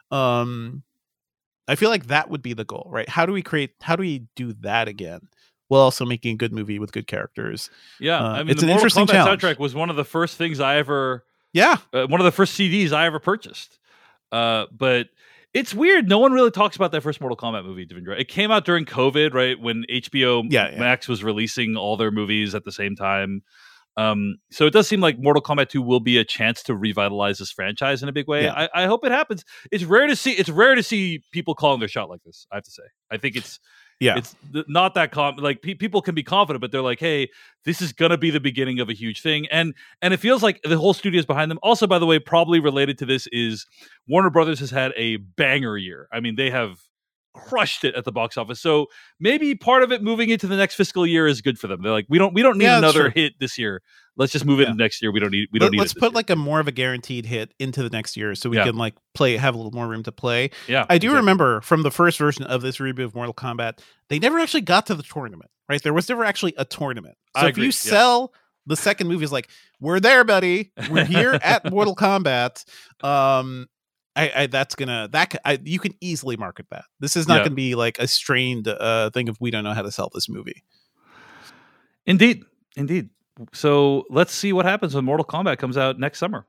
Um, I feel like that would be the goal, right? How do we create, how do we do that again, while also making a good movie with good characters? Yeah, Uh, I mean, it's the an Mortal interesting Kombat challenge. soundtrack was one of the first things I ever, Yeah. uh, one of the first C Ds I ever purchased. Uh, but it's weird. No one really talks about that first Mortal Kombat movie, Devindra. It came out during COVID, right? When H B O Yeah, yeah. Max was releasing all their movies at the same time. Um, so it does seem like Mortal Kombat two will be a chance to revitalize this franchise in a big way. Yeah. I, I hope it happens. It's rare to see. It's rare to see people calling their shot like this. I have to say. I think it's Yeah. it's th- not that com- like pe- people can be confident, but they're like, hey, this is gonna be the beginning of a huge thing, and and it feels like the whole studio is behind them. Also, by the way, probably related to this is Warner Brothers has had a banger year. I mean, they have crushed it at the box office. So maybe part of it moving into the next fiscal year is good for them. They're like, we don't we don't need Yeah, that's another true. hit this year. Let's just move it Yeah. to next year. We don't need we don't Let, need. let's it this put year. like a more of a guaranteed hit into the next year, so we Yeah. can like play, have a little more room to play. yeah. I do exactly. remember from the first version of this reboot of Mortal Kombat, they never actually got to the tournament, right? There was never actually a tournament. So I if agree, you yeah. sell The second movie is like, we're there, buddy. We're here at Mortal Kombat. Um, I, I that's gonna that I, you can easily market that. This is not Yeah. gonna be like a strained uh, thing of we don't know how to sell this movie. Indeed, indeed. So let's see what happens when Mortal Kombat comes out next summer.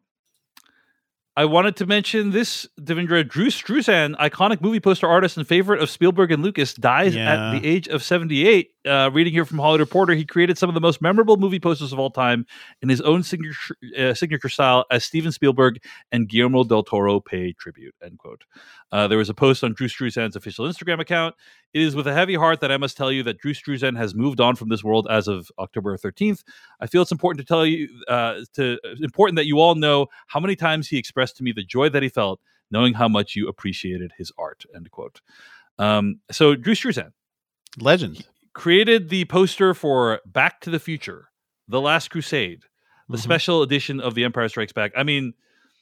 I wanted to mention this, Devindra. Drew Struzan, iconic movie poster artist and favorite of Spielberg and Lucas, dies Yeah. at the age of seventy-eight. Uh, reading here from Hollywood Reporter, he created some of the most memorable movie posters of all time in his own signature, uh, signature style as Steven Spielberg and Guillermo del Toro pay tribute, end quote. Uh, there was a post on Drew Struzan's official Instagram account. It is with a heavy heart that I must tell you that Drew Struzan has moved on from this world as of October thirteenth. I feel it's important to tell you, uh, to important that you all know how many times he expressed to me the joy that he felt knowing how much you appreciated his art, end quote. Um, so Drew Struzan Legend. created the poster for Back to the Future, The Last Crusade, the Mhm. special edition of The Empire Strikes Back. I mean,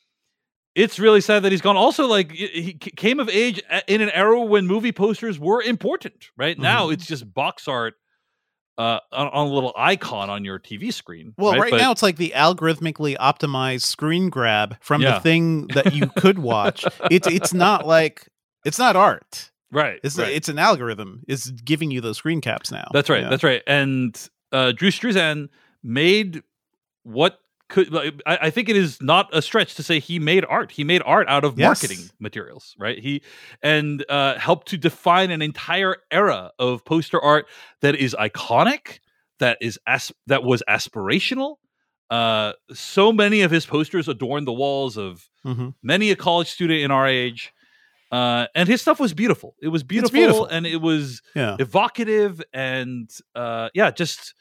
it's really sad that he's gone. Also, like, he came of age in an era when movie posters were important, right? Mm-hmm. Now it's just box art uh, on, on a little icon on your T V screen. Well, right, right but, now it's like the algorithmically optimized screen grab from Yeah. the thing that you could watch. It's it's not like it's not art. right, It's right. it's an algorithm. It's giving you those screen caps now. That's right. Yeah. That's right. And uh, Drew Struzan made what could. Like, I, I think it is not a stretch to say he made art. He made art out of Yes. marketing materials, right? He and uh, helped to define an entire era of poster art that is iconic, that is as- that was aspirational. Uh, so many of his posters adorned the walls of Mhm. many a college student in our age. Uh, and his stuff was beautiful. It was beautiful, beautiful. and it was Yeah. evocative, and uh, yeah, just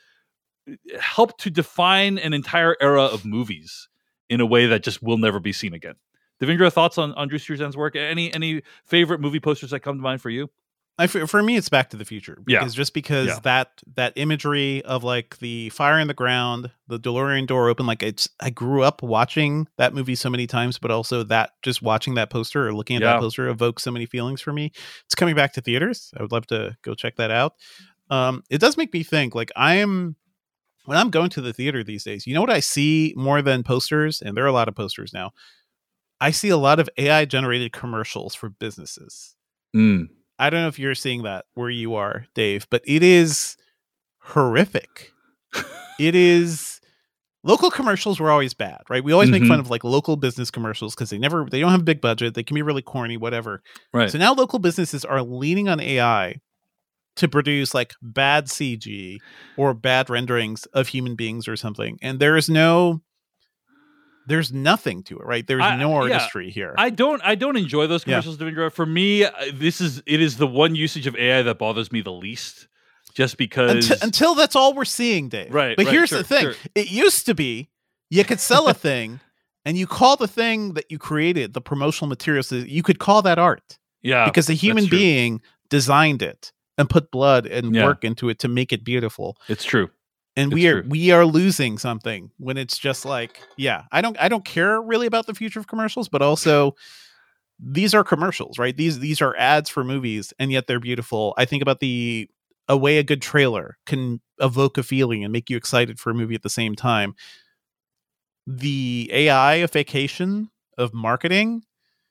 helped to define an entire era of movies in a way that just will never be seen again. Devindra, thoughts on, on Drew Struzan's work? Any any favorite movie posters that come to mind for you? I, for, for me, it's Back to the Future. Yeah. Because just because Yeah. that that imagery of like the fire in the ground, the DeLorean door open, like it's. I grew up watching that movie so many times, but also that just watching that poster or looking at Yeah. that poster evokes so many feelings for me. It's coming back to theaters. I would love to go check that out. Um, it does make me think. Like I am when I'm going to the theater these days. You know what I see more than posters, and there are a lot of posters now. I see a lot of A I generated commercials for businesses. Mm. I don't know if you're seeing that where you are, Dave, but it is horrific. It is local commercials were always bad, right? We always make Mhm. fun of like local business commercials because they never they don't have a big budget. They can be really corny, whatever. Right. So now local businesses are leaning on A I to produce like bad C G or bad renderings of human beings or something. And there is no there's nothing to it, right? There's I- no yeah. artistry here. I don't I don't enjoy those Yeah. commercials, Devindra. For me, uh, this is it is the one usage of A I that bothers me the least. Just because until, until that's all we're seeing, Dave. Right, But right, here's sure, the thing: sure. it used to be you could sell a thing, and you call the thing that you created, the promotional materials, you could call that art yeah, because a human that's true. being designed it and put blood and Yeah. work into it to make it beautiful. It's true. And we It's are true. we are losing something when it's just like, yeah, I don't I don't care really about the future of commercials, but also these are commercials, right? These these are ads for movies, and yet they're beautiful. I think about the a way a good trailer can evoke a feeling and make you excited for a movie at the same time. The A I-ification of marketing,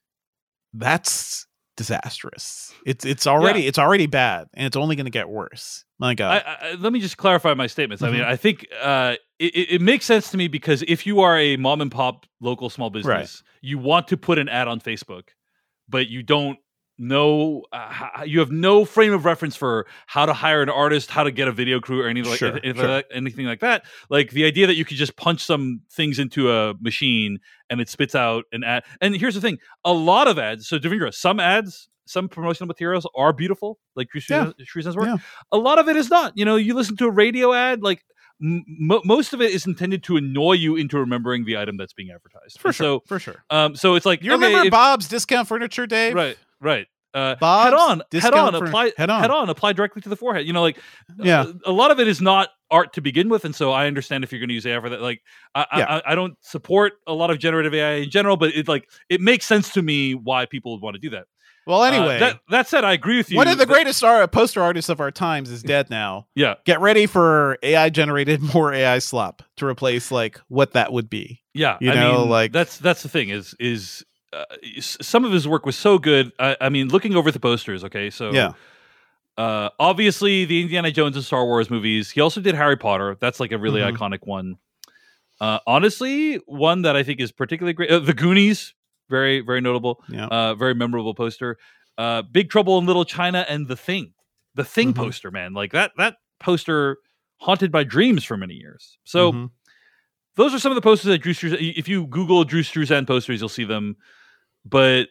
that's disastrous. It's it's already Yeah. it's already bad, and it's only going to get worse. My God. I, I, let me just clarify my statements. I mean, Mhm. I think uh, it, it it makes sense to me because if you are a mom and pop local small business, you want to put an ad on Facebook, but you don't know, uh, how, you have no frame of reference for how to hire an artist, how to get a video crew, or anything like, Sure, anything, sure. like that, anything like that. Like the idea that you could just punch some things into a machine and it spits out an ad. And here's the thing: a lot of ads. So Devindra, some ads. Some promotional materials are beautiful, like Yeah. Shreezen's work. Yeah. A lot of it is not. You know, you listen to a radio ad, like m- mo- most of it is intended to annoy you into remembering the item that's being advertised. For And sure. So, for sure. um, so it's like You okay, remember if- Bob's Discount Furniture, Dave? right, right. Uh, Bob's head on, head Discount on, Furn- apply, head on. head on, apply directly to the forehead. You know, like Yeah. uh, a lot of it is not art to begin with, and so I understand if you're going to use A I for that. Like, I, Yeah. I, I don't support a lot of generative A I in general, but it like it makes sense to me why people would want to do that. Well, anyway, uh, that that said, I agree with you. One of the that, greatest art, poster artists of our times is dead now. Yeah, get ready for A I generated more A I slop to replace like what that would be. Yeah, you I know, mean, like that's that's the thing is is uh, some of his work was so good. I, I mean, looking over the posters, okay, so yeah, uh, obviously the Indiana Jones and Star Wars movies. He also did Harry Potter. That's like a really Mhm. iconic one. Uh, honestly, one that I think is particularly great. Uh, the Goonies, very very notable. yeah, Uh, very memorable poster. Uh, Big Trouble in Little China and The Thing. The Thing Mhm. poster, man, like that that poster haunted my dreams for many years. So. Mhm. Those are some of the posters that Drew Struzan. If you Google Drew Struzan posters, you'll see them. But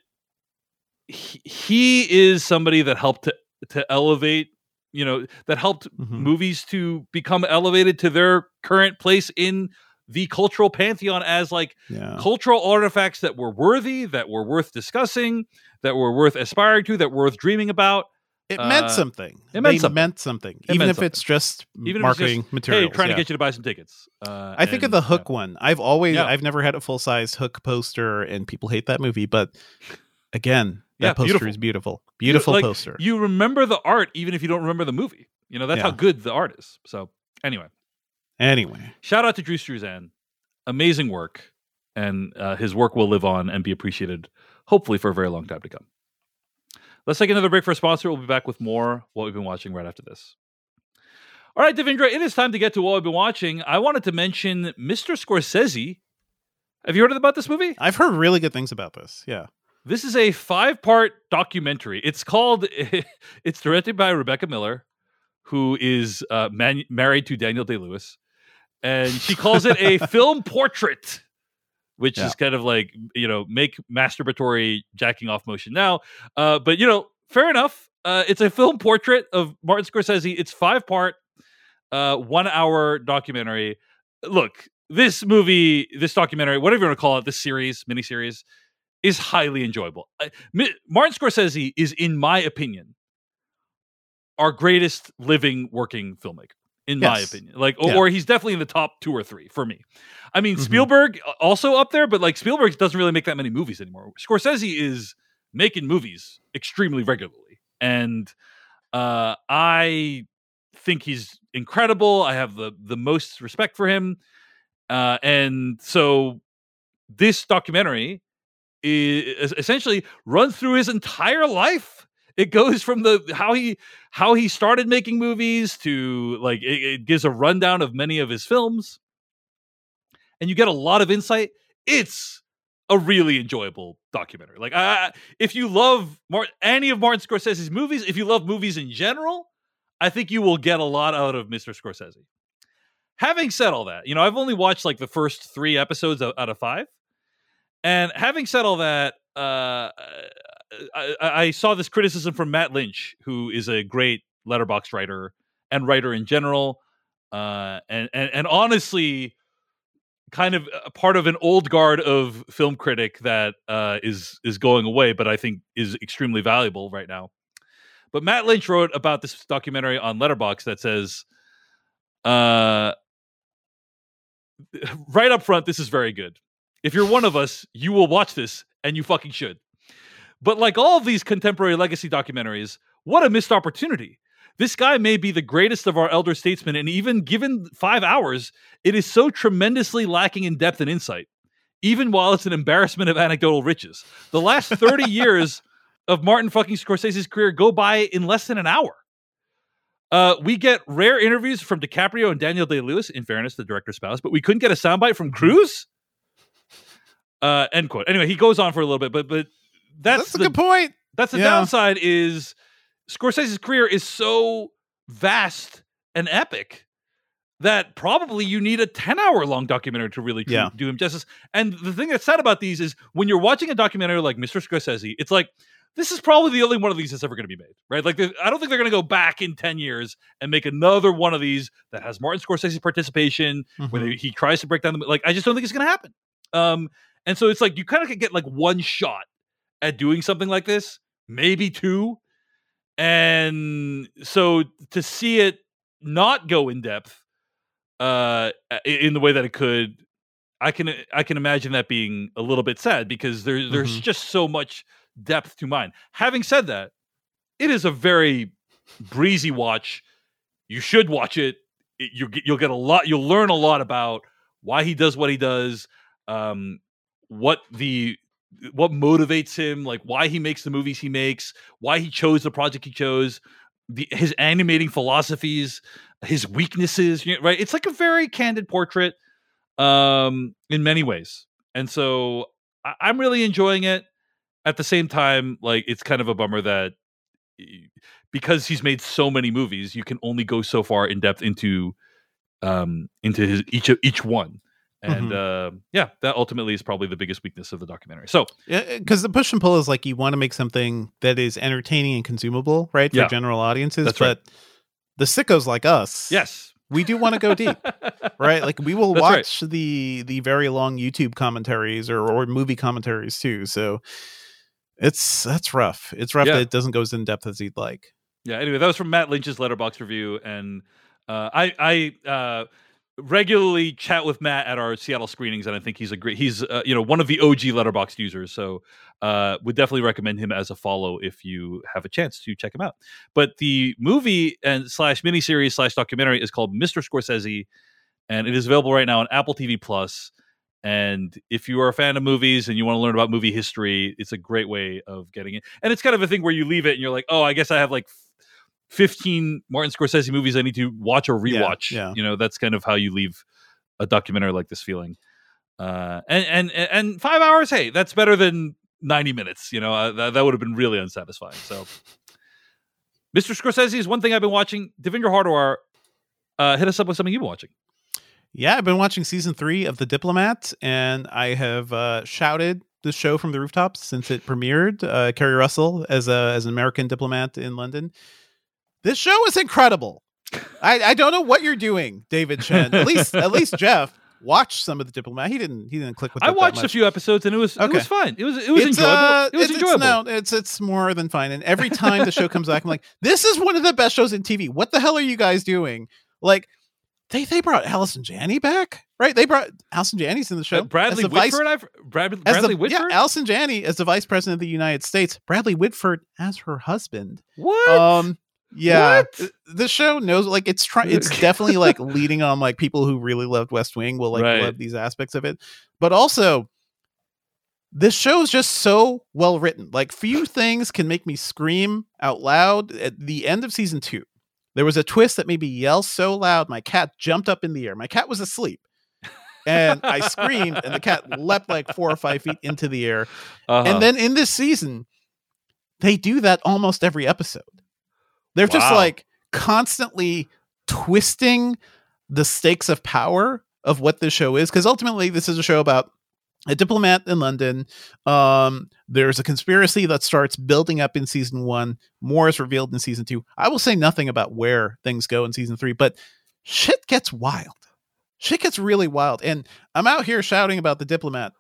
he, he is somebody that helped to to elevate, you know, that helped Mhm. movies to become elevated to their current place in the cultural pantheon as like yeah. cultural artifacts that were worthy, that were worth discussing, that were worth aspiring to, that were worth dreaming about. It Uh, meant something. it meant they something. meant something, It even meant if something. it's just Even marketing if it's just, materials. hey, trying yeah. to get you to buy some tickets. Uh, I think of and, the Hook yeah. one. I've always, Yeah. I've never had a full size Hook poster, and people hate that movie. But again, that Yeah, poster beautiful. is beautiful. Beautiful Like, poster. You remember the art even if you don't remember the movie. You know, that's Yeah. how good the art is. So anyway, Anyway, shout out to Drew Struzan. Amazing work. And uh, his work will live on and be appreciated, hopefully, for a very long time to come. Let's take another break for a sponsor. We'll be back with more what we've been watching right after this. All right, Devindra, it is time to get to what we've been watching. I wanted to mention Mister Scorsese. Have you heard about this movie? I've heard really good things about this. Yeah. This is a five-part documentary. It's called, it's directed by Rebecca Miller, who is uh, man- married to Daniel Day-Lewis. And she calls it a film portrait, which Yeah. is kind of like, you know, make masturbatory jacking off motion now. Uh, but, you know, fair enough. Uh, it's a film portrait of Martin Scorsese. It's five-part, uh, one-hour documentary. Look, this movie, this documentary, whatever you want to call it, this series, miniseries, is highly enjoyable. I, Mi- Martin Scorsese is, in my opinion, our greatest living, working filmmaker. In my Yes. opinion, like, or, Yeah. or he's definitely in the top two or three for me. I mean, Mhm. Spielberg also up there, but like Spielberg doesn't really make that many movies anymore. Scorsese is making movies extremely regularly, and uh, I think he's incredible. I have the the most respect for him, uh, and so this documentary is essentially runs through his entire life. It goes from the how he how he started making movies to like it, it gives a rundown of many of his films, and you get a lot of insight. It's a really enjoyable documentary. Like, I, if you love Mar- any of Martin Scorsese's movies, if you love movies in general, I think you will get a lot out of Mister Scorsese. Having said all that, you know, I've only watched like the first three episodes out of five, and having said all that, uh, I, I saw this criticism from Matt Lynch, who is a great Letterboxd writer and writer in general, uh, and, and and honestly, kind of a part of an old guard of film critic that uh, is is going away, but I think is extremely valuable right now. But Matt Lynch wrote about this documentary on Letterboxd that says, uh, right up front, this is very good. If you're one of us, you will watch this, and you fucking should. But like all of these contemporary legacy documentaries, what a missed opportunity. This guy may be the greatest of our elder statesmen, and even given five hours, it is so tremendously lacking in depth and insight, even while it's an embarrassment of anecdotal riches. The last thirty years of Martin fucking Scorsese's career go by in less than an hour. Uh, we get rare interviews from DiCaprio and Daniel Day-Lewis, in fairness, the director's spouse, but we couldn't get a soundbite from Cruise? Uh, end quote. Anyway, he goes on for a little bit, but but that's, That's a the, good point. That's the Yeah. downside is Scorsese's career is so vast and epic that probably you need a ten-hour long documentary to really tr- Yeah. do him justice. And the thing that's sad about these is when you're watching a documentary like Mister Scorsese, it's like, this is probably the only one of these that's ever going to be made, right? Like, I don't think they're going to go back in ten years and make another one of these that has Martin Scorsese's participation, Mhm. where they, he tries to break down the, like, I just don't think it's going to happen. Um, and so it's like, you kind of get like one shot at doing something like this, maybe two. And so to see it not go in depth uh, in the way that it could, I can I can imagine that being a little bit sad because there, there's Mhm. just so much depth to mine. Having said that, it is a very breezy watch. You should watch it. it you, you'll get a lot. You'll learn a lot about why he does what he does, um, what the what motivates him, like why he makes the movies he makes, why he chose the project he chose, the, his animating philosophies, his weaknesses. You know, right? It's like a very candid portrait, um, in many ways, and so I, I'm really enjoying it. At the same time, like it's kind of a bummer that because he's made so many movies, you can only go so far in depth into um into his each each one. And mm-hmm. uh, yeah, that ultimately is probably the biggest weakness of the documentary. So, because the push and pull is like you want to make something that is entertaining and consumable, right, for yeah, general audiences. That's but right. The sickos like us, yes, we do want to go deep, right? Like we will That's watch right. the the very long YouTube commentaries or or movie commentaries too. So it's that's rough. It's rough yeah. that it doesn't go as in depth as you'd like. Yeah. Anyway, that was from Matt Lynch's Letterboxd review, and uh, I I. Uh, regularly chat with Matt at our Seattle screenings, and I think he's a great he's uh, you know one of the O G Letterboxd users, so uh would definitely recommend him as a follow if you have a chance to check him out. But the movie and slash miniseries slash documentary is called Mister Scorsese, and it is available right now on Apple T V Plus. And if you are a fan of movies and you want to learn about movie history, it's a great way of getting it. And it's kind of a thing where you leave it and you're like, oh, I guess I have like fifteen Martin Scorsese movies I need to watch or rewatch. Yeah, yeah. You know, that's kind of how you leave a documentary like this feeling. Uh, and, and, and five hours, hey, that's better than ninety minutes. You know, uh, that, that would have been really unsatisfying. So Mister Scorsese is one thing I've been watching. Devindra Hardawar, uh, hit us up with something you've been watching. Yeah, I've been watching season three of The Diplomat, and I have uh, shouted the show from the rooftops since it premiered. Uh, Kerry Russell as a as an American diplomat in London. This show is incredible. I, I don't know what you're doing, David Chen. At least at least Jeff watched some of The Diplomat. He didn't he didn't click with it. I watched a few episodes and it was okay. it was fine. It was it was it's, enjoyable. Uh, it was it's, enjoyable. It's, no, it's it's more than fine. And every time the show comes back, I'm like, this is one of the best shows in T V. What the hell are you guys doing? Like they they brought Allison Janney back, right? They brought Allison Janney's in the show. Uh, Bradley Whitford. I've Brad, Bradley the, Whitford. Yeah, Allison Janney as the vice president of the United States. Bradley Whitford as her husband. What? Um. Yeah, what? The show knows like it's trying. It's definitely like leading on like people who really loved West Wing will like right. love these aspects of it, but also this show is just so well written. Like few things can make me scream out loud. At the end of season two, there was a twist that made me yell so loud my cat jumped up in the air. My cat was asleep, and I screamed, and the cat leapt like four or five feet into the air. Uh-huh. And then in this season, they do that almost every episode. They're wow. just like constantly twisting the stakes of power of what this show is. Because ultimately, this is a show about a diplomat in London. Um, there's a conspiracy that starts building up in season one. More is revealed in season two. I will say nothing about where things go in season three, but shit gets wild. Shit gets really wild. And I'm out here shouting about The Diplomat.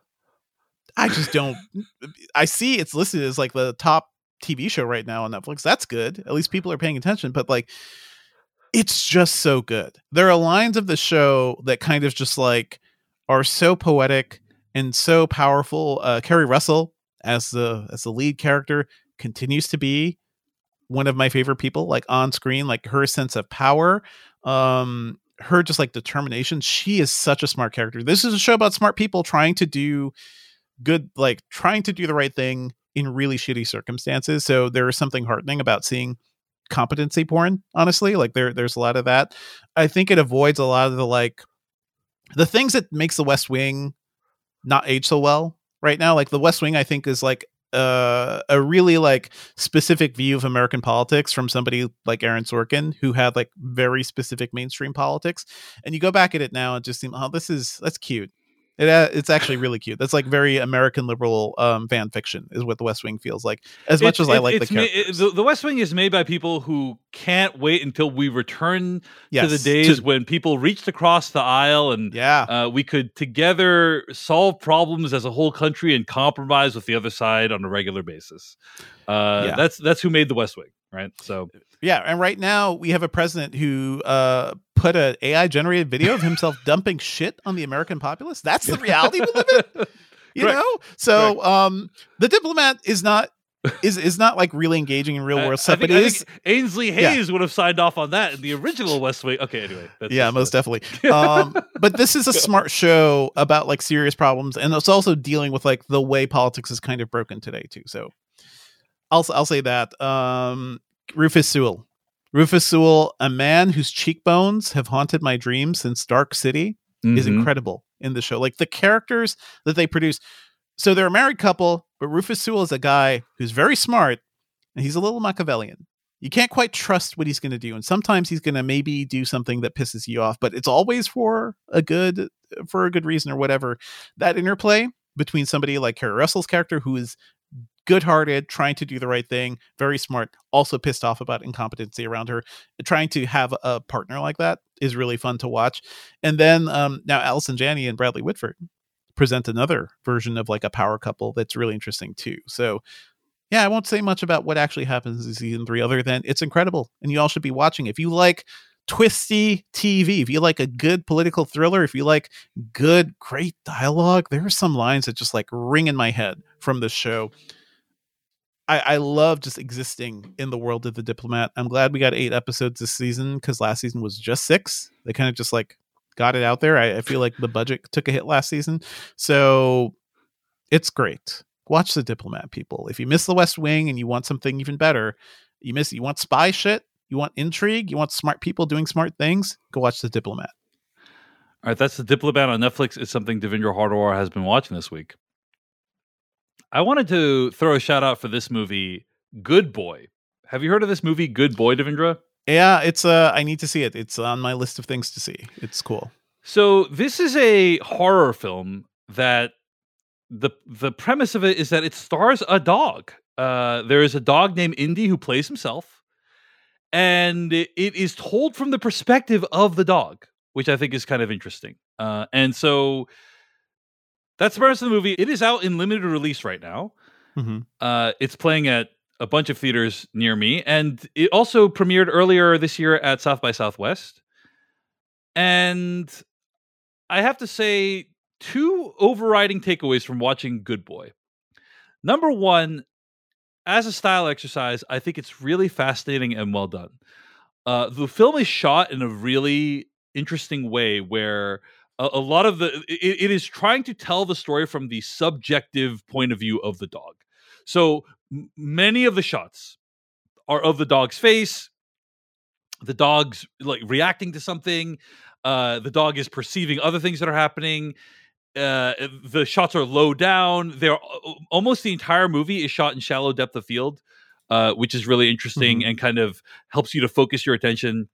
I just don't. I see it's listed as like the top T V show right now on Netflix. That's good. At least people are paying attention, but like it's just so good. There are lines of the show that kind of just like are so poetic and so powerful. Uh, Kerry Russell as the as the lead character continues to be one of my favorite people, like on screen, like her sense of power, um, her just like determination. She is such a smart character. This is a show about smart people trying to do good, like trying to do the right thing in really shitty circumstances. So there is something heartening about seeing competency porn, honestly. Like there, there's a lot of that. I think it avoids a lot of the like the things that makes the West Wing not age so well right now. Like the West Wing, I think is like uh, a really like specific view of American politics from somebody like Aaron Sorkin, who had like very specific mainstream politics. And you go back at it now and just seem, oh, this is, that's cute. It, uh, it's actually really cute. That's like very American liberal um, fan fiction is what the West Wing feels like. As much it, as I it, like the Ma- characters. it, the West Wing is made by people who can't wait until we return yes, to the days to, when people reached across the aisle and yeah. uh, we could together solve problems as a whole country and compromise with the other side on a regular basis. Uh, yeah. That's that's who made the West Wing, right? So yeah, and right now we have a president who uh, put an A I generated video of himself dumping shit on the American populace. That's the reality we live in, you Correct. know. So Correct. um, The Diplomat is not is is not like really engaging in real world I, stuff. I think, but it I is think Ainsley Yeah. Hayes would have signed off on that in the original West Wing. Okay, anyway. That's yeah, just, most uh, definitely. Um, but this is a smart show about like serious problems, and it's also dealing with like the way politics is kind of broken today too. So I'll I'll say that. Um, Rufus Sewell, Rufus Sewell, a man whose cheekbones have haunted my dreams since Dark City, is mhm. incredible in the show. Like the characters that they produce. So they're a married couple, but Rufus Sewell is a guy who's very smart, and he's a little Machiavellian. You can't quite trust what he's going to do, and sometimes he's going to maybe do something that pisses you off, but it's always for a good for a good reason or whatever. That interplay between somebody like Kerry Russell's character, who is good-hearted, trying to do the right thing, very smart, also pissed off about incompetency around her, trying to have a partner like that is really fun to watch. And then um, now Allison Janney and Bradley Whitford present another version of like a power couple that's really interesting too. So yeah, I won't say much about what actually happens in season three other than it's incredible and you all should be watching. If you like twisty T V, if you like a good political thriller, if you like good, great dialogue, there are some lines that just like ring in my head from this show. I, I love just existing in the world of The Diplomat. I'm glad we got eight episodes this season because last season was just six. They kind of just like got it out there. I, I feel like the budget took a hit last season. So it's great. Watch The Diplomat, people. If you miss The West Wing and you want something even better, you miss you want spy shit, you want intrigue, you want smart people doing smart things, go watch The Diplomat. All right, that's The Diplomat on Netflix. It's something Devindra Hardawar has been watching this week. I wanted to throw a shout out for this movie, Good Boy. Have you heard of this movie, Good Boy, Devindra? Yeah, it's uh I need to see it. It's on my list of things to see. It's cool. So this is a horror film that the the premise of it is that it stars a dog. Uh, there is a dog named Indy who plays himself, and it, it is told from the perspective of the dog, which I think is kind of interesting. Uh, and so that's the premise of the movie. It is out in limited release right now. Mm-hmm. Uh, it's playing at a bunch of theaters near me, and it also premiered earlier this year at South by Southwest. And I have to say, two overriding takeaways from watching Good Boy. Number one, as a style exercise, I think it's really fascinating and well done. Uh, the film is shot in a really interesting way where a, a lot of the it, it is trying to tell the story from the subjective point of view of the dog. So m- many of the shots are of the dog's face, the dog's like reacting to something, uh, the dog is perceiving other things that are happening. Uh, the shots are low down. They're almost the entire movie is shot in shallow depth of field, uh, which is really interesting mm-hmm. and kind of helps you to focus your attention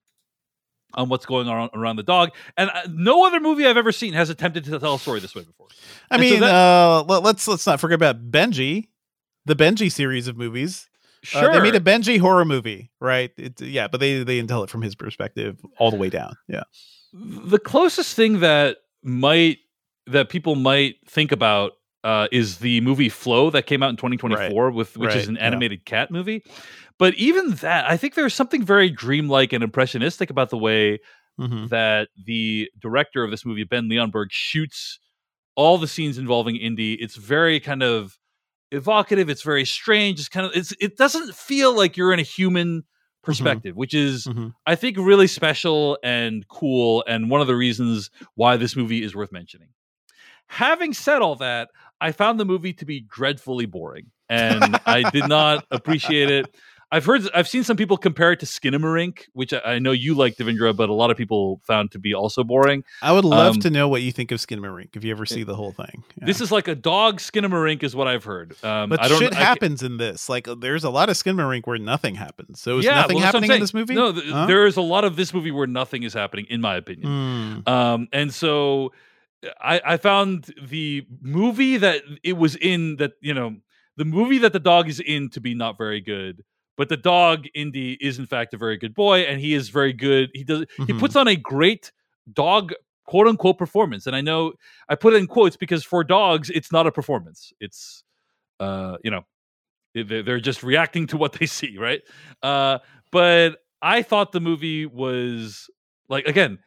on what's going on around the dog. And uh, no other movie I've ever seen has attempted to tell a story this way before. I and mean, so that, uh, let's let's not forget about Benji, the Benji series of movies. Sure, uh, they made a Benji horror movie, right? It, yeah, but they they didn't tell it from his perspective all the way down. Yeah, the closest thing that might that people might think about uh, is the movie Flow that came out in twenty twenty-four, right. with which right. is an animated yeah. cat movie. But even that, I think there's something very dreamlike and impressionistic about the way mm-hmm. that the director of this movie, Ben Leonberg, shoots all the scenes involving Indy. It's very kind of evocative. It's very strange. It's kind of it's it doesn't feel like you're in a human perspective, mm-hmm. which is mm-hmm. I think really special and cool, and one of the reasons why this movie is worth mentioning. Having said all that, I found the movie to be dreadfully boring, and I did not appreciate it. I've heard, I've seen some people compare it to Skinamarink, which I, I know you like, Devindra, but a lot of people found to be also boring. I would love um, to know what you think of Skinamarink if you ever see the whole thing. Yeah. This is like a dog Skinamarink, is what I've heard. Um, but I don't, shit I, happens in this. Like, there's a lot of Skinamarink where nothing happens. So is yeah, nothing well, happening in this movie? No, th- huh? there is a lot of this movie where nothing is happening, in my opinion. Mm. Um, and so I, I found the movie that it was in, that, you know, the movie that the dog is in to be not very good. But the dog, Indy, is in fact a very good boy, and he is very good. He does mm-hmm. he puts on a great dog, quote unquote, performance. And I know I put it in quotes because for dogs, it's not a performance. It's uh, you know, they're just reacting to what they see, right? Uh, but I thought the movie was, like, again,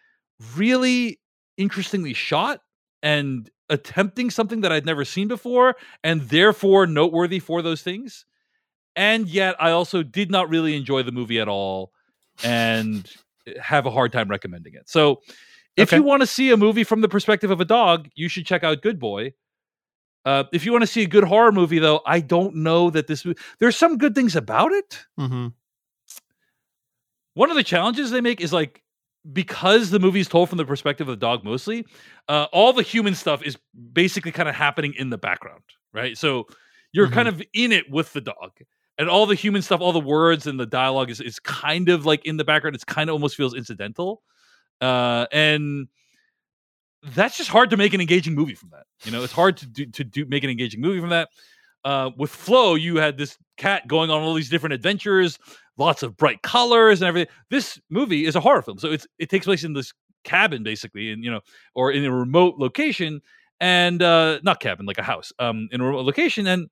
really interestingly shot and attempting something that I'd never seen before, and therefore noteworthy for those things. and yet I also did not really enjoy the movie at all, and have a hard time recommending it. So, if Okay. you want to see a movie from the perspective of a dog, you should check out Good Boy. Uh, if you want to see a good horror movie, though, I don't know that this. There's some good things about it. Mm-hmm. One of the challenges they make is like, because the movie is told from the perspective of the dog mostly, uh, all the human stuff is basically kind of happening in the background, right? So you're Mhm. kind of in it with the dog, and all the human stuff, all the words and the dialogue is is kind of like in the background. It's kind of almost feels incidental, uh, and that's just hard to make an engaging movie from that. You know, it's hard to do to do make an engaging movie from that. Uh, with Flow, you had this cat going on all these different adventures, lots of bright colors and everything. This movie is a horror film, so it's it takes place in this cabin basically, and you know, or in a remote location, and uh, not cabin, like a house, um, in a remote location, and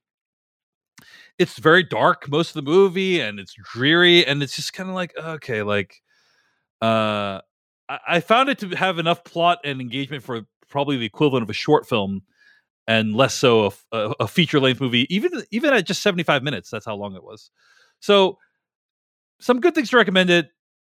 it's very dark most of the movie, and it's dreary, and it's just kind of like, okay, like, uh, I, I found it to have enough plot and engagement for probably the equivalent of a short film, and less so a, a, a feature length movie, even even at just seventy-five minutes. That's how long it was. So, some good things to recommend it,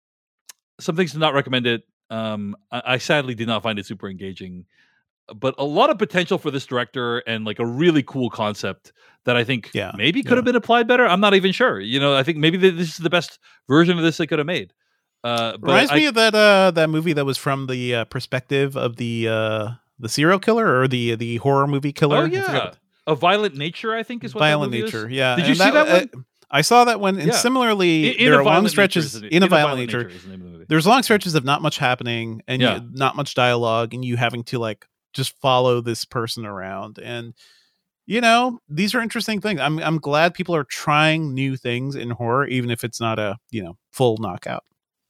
some things to not recommend it. Um, I, I sadly did not find it super engaging, but a lot of potential for this director, and like a really cool concept that I think Yeah, maybe could yeah. have been applied better. I'm not even sure. You know, I think maybe th- this is the best version of this they could have made. Uh, but Reminds I, me of that uh, that movie that was from the uh, perspective of the uh, the serial killer or the the horror movie killer. oh I forget yeah, what- A Violent Nature, I think is what Violent that movie Nature. is. Yeah. Did you and see that uh, one? I saw that one, and Yeah. similarly, In- in there A are long Violent Nature stretches is the- in a violent nature. is the name of the movie. There's long stretches of not much happening and Yeah. you, not much dialogue, and you having to like just follow this person around. And you know, these are interesting things. I'm I'm glad people are trying new things in horror, even if it's not a you know full knockout.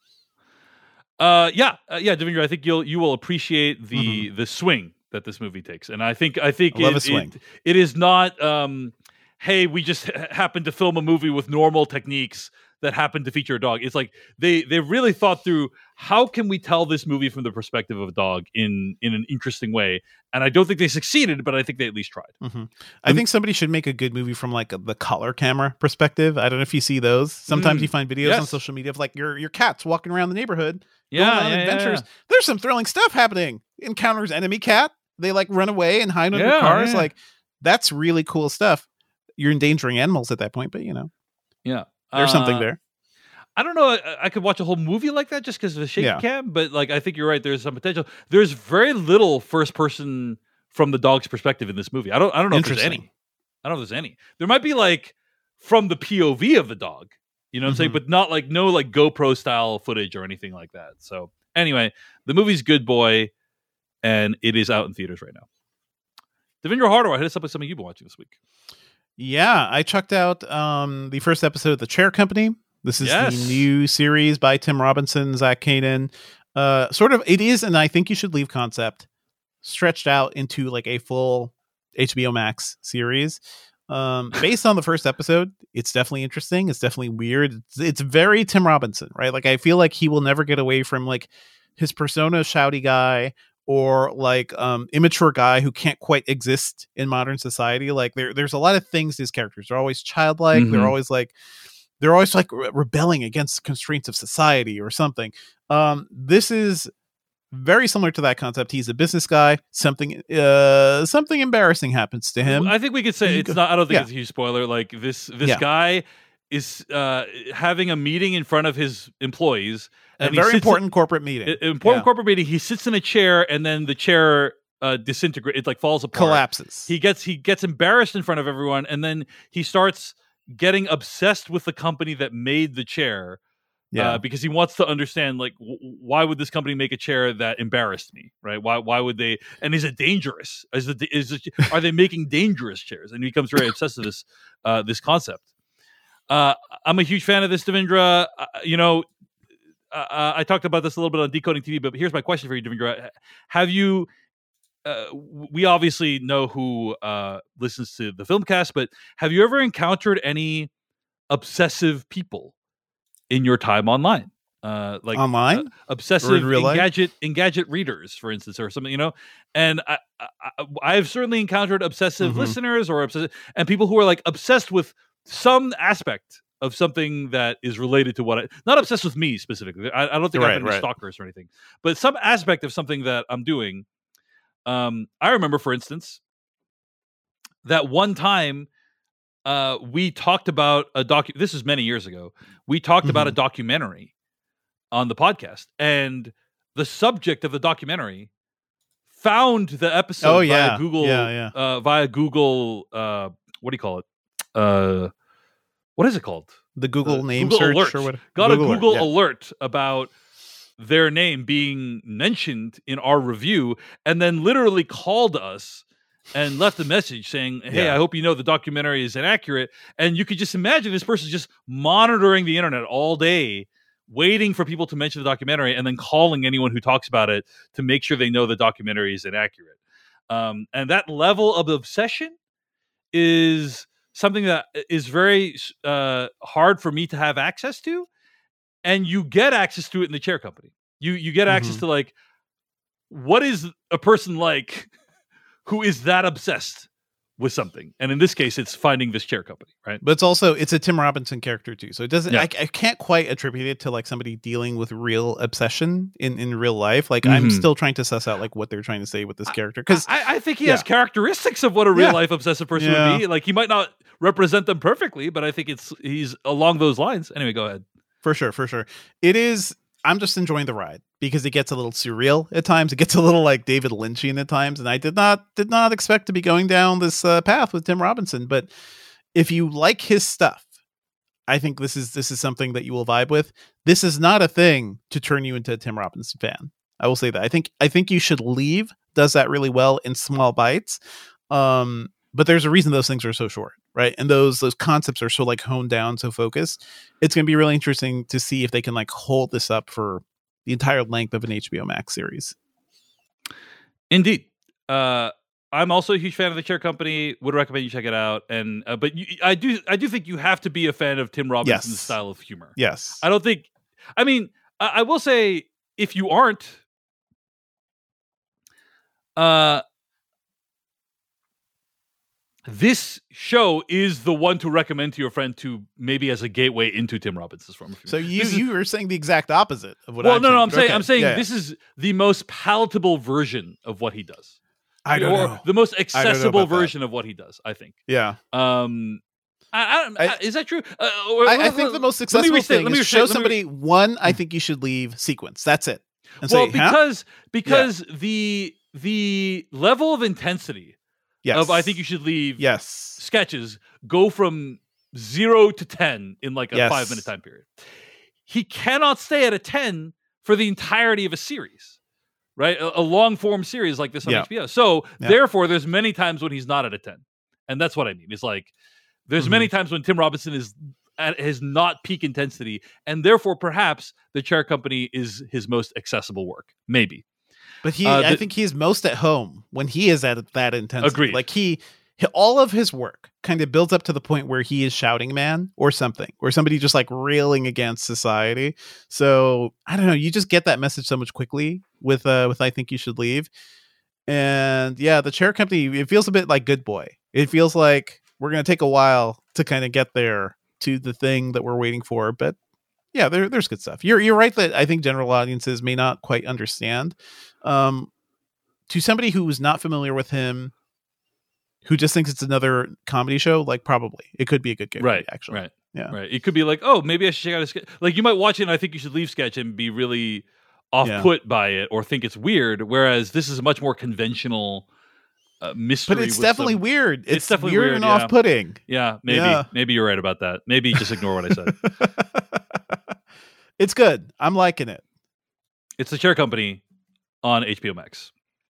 Uh, yeah, uh, yeah, Devindra, I think you'll you will appreciate the the swing that this movie takes, and I think I think Mm-hmm. I love it, a swing. It, it is not. Um, hey, we just ha- happened to film a movie with normal techniques that happened to feature a dog. It's like they they really thought through, how can we tell this movie from the perspective of a dog in in an interesting way, and I don't think they succeeded, but I think they at least tried. Mm-hmm. I think somebody should make a good movie from like a, the collar camera perspective. I don't know if you see those. Sometimes Mm, you find videos on yes. social media of like your your cats walking around the neighborhood, Yeah, going on yeah, yeah, adventures. yeah. There's some thrilling stuff happening. Encounters enemy cat. They like run away and hide under Yeah, cars. yeah. Like that's really cool stuff. You're endangering animals at that point, but you know Yeah, there's something Uh, there. I don't know. I, I could watch a whole movie like that just because of the shaky Yeah. cam, but like I think you're right. There's some potential. There's very little first person from the dog's perspective in this movie. I don't. I don't know if there's Interesting. any. I don't know if there's any. There might be like from the P O V of the dog. You know what I'm saying? Mhm. But not like no like GoPro style footage or anything like that. So anyway, the movie's Good Boy, and it is out in theaters right now. Devindra Hardawar, hit us up with something you've been watching this week. Yeah, I checked out um, the first episode of The Chair Company. This is Yes. the new series by Tim Robinson, Zach Kanan. Uh, sort of, it is, and I think you should leave concept stretched out into like a full H B O Max series. Um, based on the first episode, it's definitely interesting. It's definitely weird. It's, it's very Tim Robinson, right? Like I feel like he will never get away from like his persona, shouty guy, or like um immature guy who can't quite exist in modern society. Like there there's a lot of things his characters are always childlike. Mhm. They're always like they're always like re- rebelling against the constraints of society or something. Um this is very similar to that concept. He's a business guy. Something uh something embarrassing happens to him. I think we could say You it's go- not. I don't think yeah. it's a huge spoiler. Like this, this Yeah. guy is uh, having a meeting in front of his employees. a and he very sits- important corporate meeting. i- important Yeah. corporate meeting. He sits in a chair, and then the chair uh, disintegrates. It like falls apart. collapses. He gets he gets embarrassed in front of everyone, and then he starts getting obsessed with the company that made the chair. yeah. Uh, because he wants to understand, like, w- why would this company make a chair that embarrassed me, right? Why, why would they? And is it dangerous? Is it, is it, are they making dangerous chairs? And he becomes very obsessed with this, uh, this concept. Uh, I'm a huge fan of this, Devindra. Uh, you know, uh, I talked about this a little bit on Decoding T V, but here's my question for you, Devindra. Have you? Uh, we obviously know who uh, listens to the Filmcast, but have you ever encountered any obsessive people in your time online, uh, like Online? uh, obsessive real life? Engadget Engadget readers, for instance, or something, you know? And I, I, I have certainly encountered obsessive Mhm. listeners or obsessive and people who are like obsessed with some aspect of something that is related to what I, not obsessed with me specifically. I, I don't think Right, I have any right. stalkers or anything, but some aspect of something that I'm doing. Um, I remember, for instance, that one time uh, we talked about a docu. This is many years ago. We talked about a Mhm. documentary on the podcast, and the subject of the documentary found the episode Oh, via yeah. Google, Yeah, yeah. Uh, via Google. Uh, what do you call it? Uh, what is it called? The Google Uh, name Google search alert. or what? Got Google a Google alert, yeah. alert about their name being mentioned in our review, and then literally called us and left a message saying, "Hey, Yeah. I hope you know the documentary is inaccurate." And you could just imagine this person just monitoring the internet all day, waiting for people to mention the documentary, and then calling anyone who talks about it to make sure they know the documentary is inaccurate. Um, and that level of obsession is something that is very uh, hard for me to have access to. And you get access to it in the chair company. You you get access Mhm. to, like, what is a person like who is that obsessed with something? And in this case, it's finding this chair company, right? But it's also it's a Tim Robinson character too, so it doesn't. Yeah. I, I can't quite attribute it to like somebody dealing with real obsession in in real life. Like I'm Mhm. still trying to suss out like what they're trying to say with this character because I, I think he yeah. has characteristics of what a real Yeah. life obsessive person Yeah. would be. Like, he might not represent them perfectly, but I think it's he's along those lines. Anyway, go ahead. for sure, for sure, it is. I'm just enjoying the ride because it gets a little surreal at times. It gets a little like David Lynchian at times, and I did not did not expect to be going down this uh, path with Tim Robinson. But if you like his stuff, I think this is this is something that you will vibe with. This is not a thing to turn you into a Tim Robinson fan. I will say that. I think I think You Should Leave does that really well in small bites. Um, but there's a reason those things are so short, right? And those those concepts are so like honed down, so focused. It's going to be really interesting to see if they can like hold this up for the entire length of an H B O Max series. Indeed. Uh, I'm also a huge fan of the chair company. Would recommend you check it out. And uh, but you, I do I do think you have to be a fan of Tim Robinson's Yes. style of humor. Yes. I don't think. I mean, I, I will say, if you aren't, uh, this show is the one to recommend to your friend to maybe as a gateway into Tim Robinson's form of humor. So you This is- you were saying the exact opposite of what well, I'm no, no, saying. I'm saying Okay. I'm saying Yeah. this is the most palatable version of what he does. I don't or know. the most know accessible about that. version of what he does. I think. Yeah. Um, I, I don't. I- is that true? Uh, or- I, I or- think the most let me successful restate- thing let me is restate- show let me- somebody one, I think you should leave sequence. That's it. And well, say, huh? because because the the level of intensity Yes. of I think you should leave Yes. sketches go from zero to ten in like a Yes. five minute time period. He cannot stay at a ten for the entirety of a series, right? A, a long form series like this on Yeah. H B O. So Yeah. therefore, there's many times when he's not at a ten, and that's what I mean. It's like there's Mm-hmm. many times when Tim Robinson is at his not peak intensity, and therefore perhaps the chair company is his most accessible work. Maybe. But he, Uh, I the- think he is most at home when he is at that intensity. Agreed. Like he, he- all of his work kind of builds up to the point where he is shouting man or something, or somebody just like railing against society. So I don't know. You just get that message so much quickly with, uh, with I Think You Should Leave. And yeah, the chair company, it feels a bit like Good Boy. It feels like we're going to take a while to kind of get there to the thing that we're waiting for. But yeah, there, there's good stuff. You're, you're right that I think general audiences may not quite understand. Um, to somebody who was not familiar with him, who just thinks it's another comedy show, like probably it could be a good gateway, Right. actually. Right. Yeah. Right. It could be like, oh, maybe I should check out a sketch. Like you might watch it and I think you should leave sketch and be really off put by it or think it's weird. Whereas this is a much more conventional uh, mystery. But it's with definitely some- weird. It's, It's definitely weird, weird, and yeah. off-putting. Yeah, maybe. Yeah. Maybe you're right about that. Maybe just ignore what I said. It's good. I'm liking it. It's the Chair Company on H B O Max.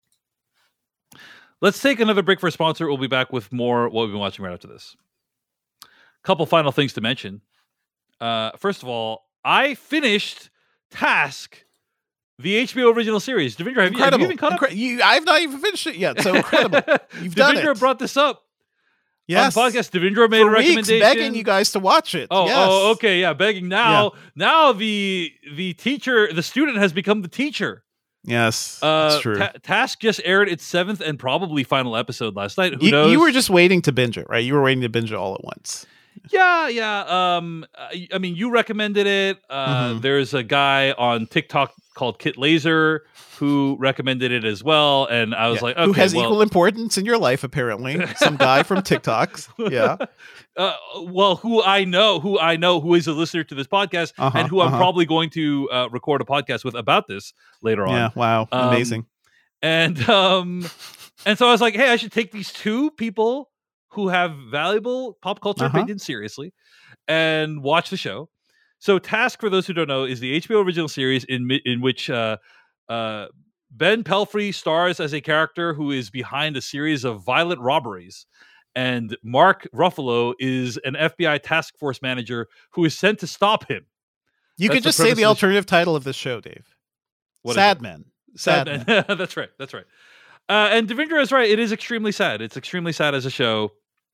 Let's take another break for a sponsor. We'll be back with more what we've been watching right after this. Couple final things to mention. Uh, first of all, I finished Task, the H B O original series. Devindra, have you, have Incredible. you even caught up? Incre- you, I've not even finished it yet. So incredible. You've done Devindra it. brought this up Yes. on the podcast. Devindra made For a weeks, recommendation. begging you guys to watch it. Oh, yes. oh, okay, yeah, begging. Now, now the the teacher, the student has become the teacher. Yes, Uh, that's true. Ta- Task just aired its seventh and probably final episode last night. Who you, knows? you were just waiting to binge it, right? You were waiting to binge it all at once. Yeah, yeah. Um, I, I mean, you recommended it. Uh, Mhm. There's a guy on TikTok called Kit Laser who recommended it as well, and I was Yeah. like, okay, Who has well, equal importance in your life, apparently. Some guy from TikToks. Yeah. uh, well, who I know, who I know, who is a listener to this podcast, Uh-huh, and who I'm uh-huh. probably going to uh, record a podcast with about this later on. Yeah. Wow. Um, Amazing. And um, and so I was like, hey, I should take these two people who have valuable pop culture Uh-huh. opinions seriously and watch the show. So Task, for those who don't know, is the H B O original series in mi- in which uh, uh, Ben Pelfrey stars as a character who is behind a series of violent robberies. And Mark Ruffalo is an F B I task force manager who is sent to stop him. You That's could the just say premise the of the sh- alternative title of this show, Dave. What is Sad it? Men. Sad Sad Man. Men. That's right. That's right. Uh, and Devindra is right. It is extremely sad. It's extremely sad as a show.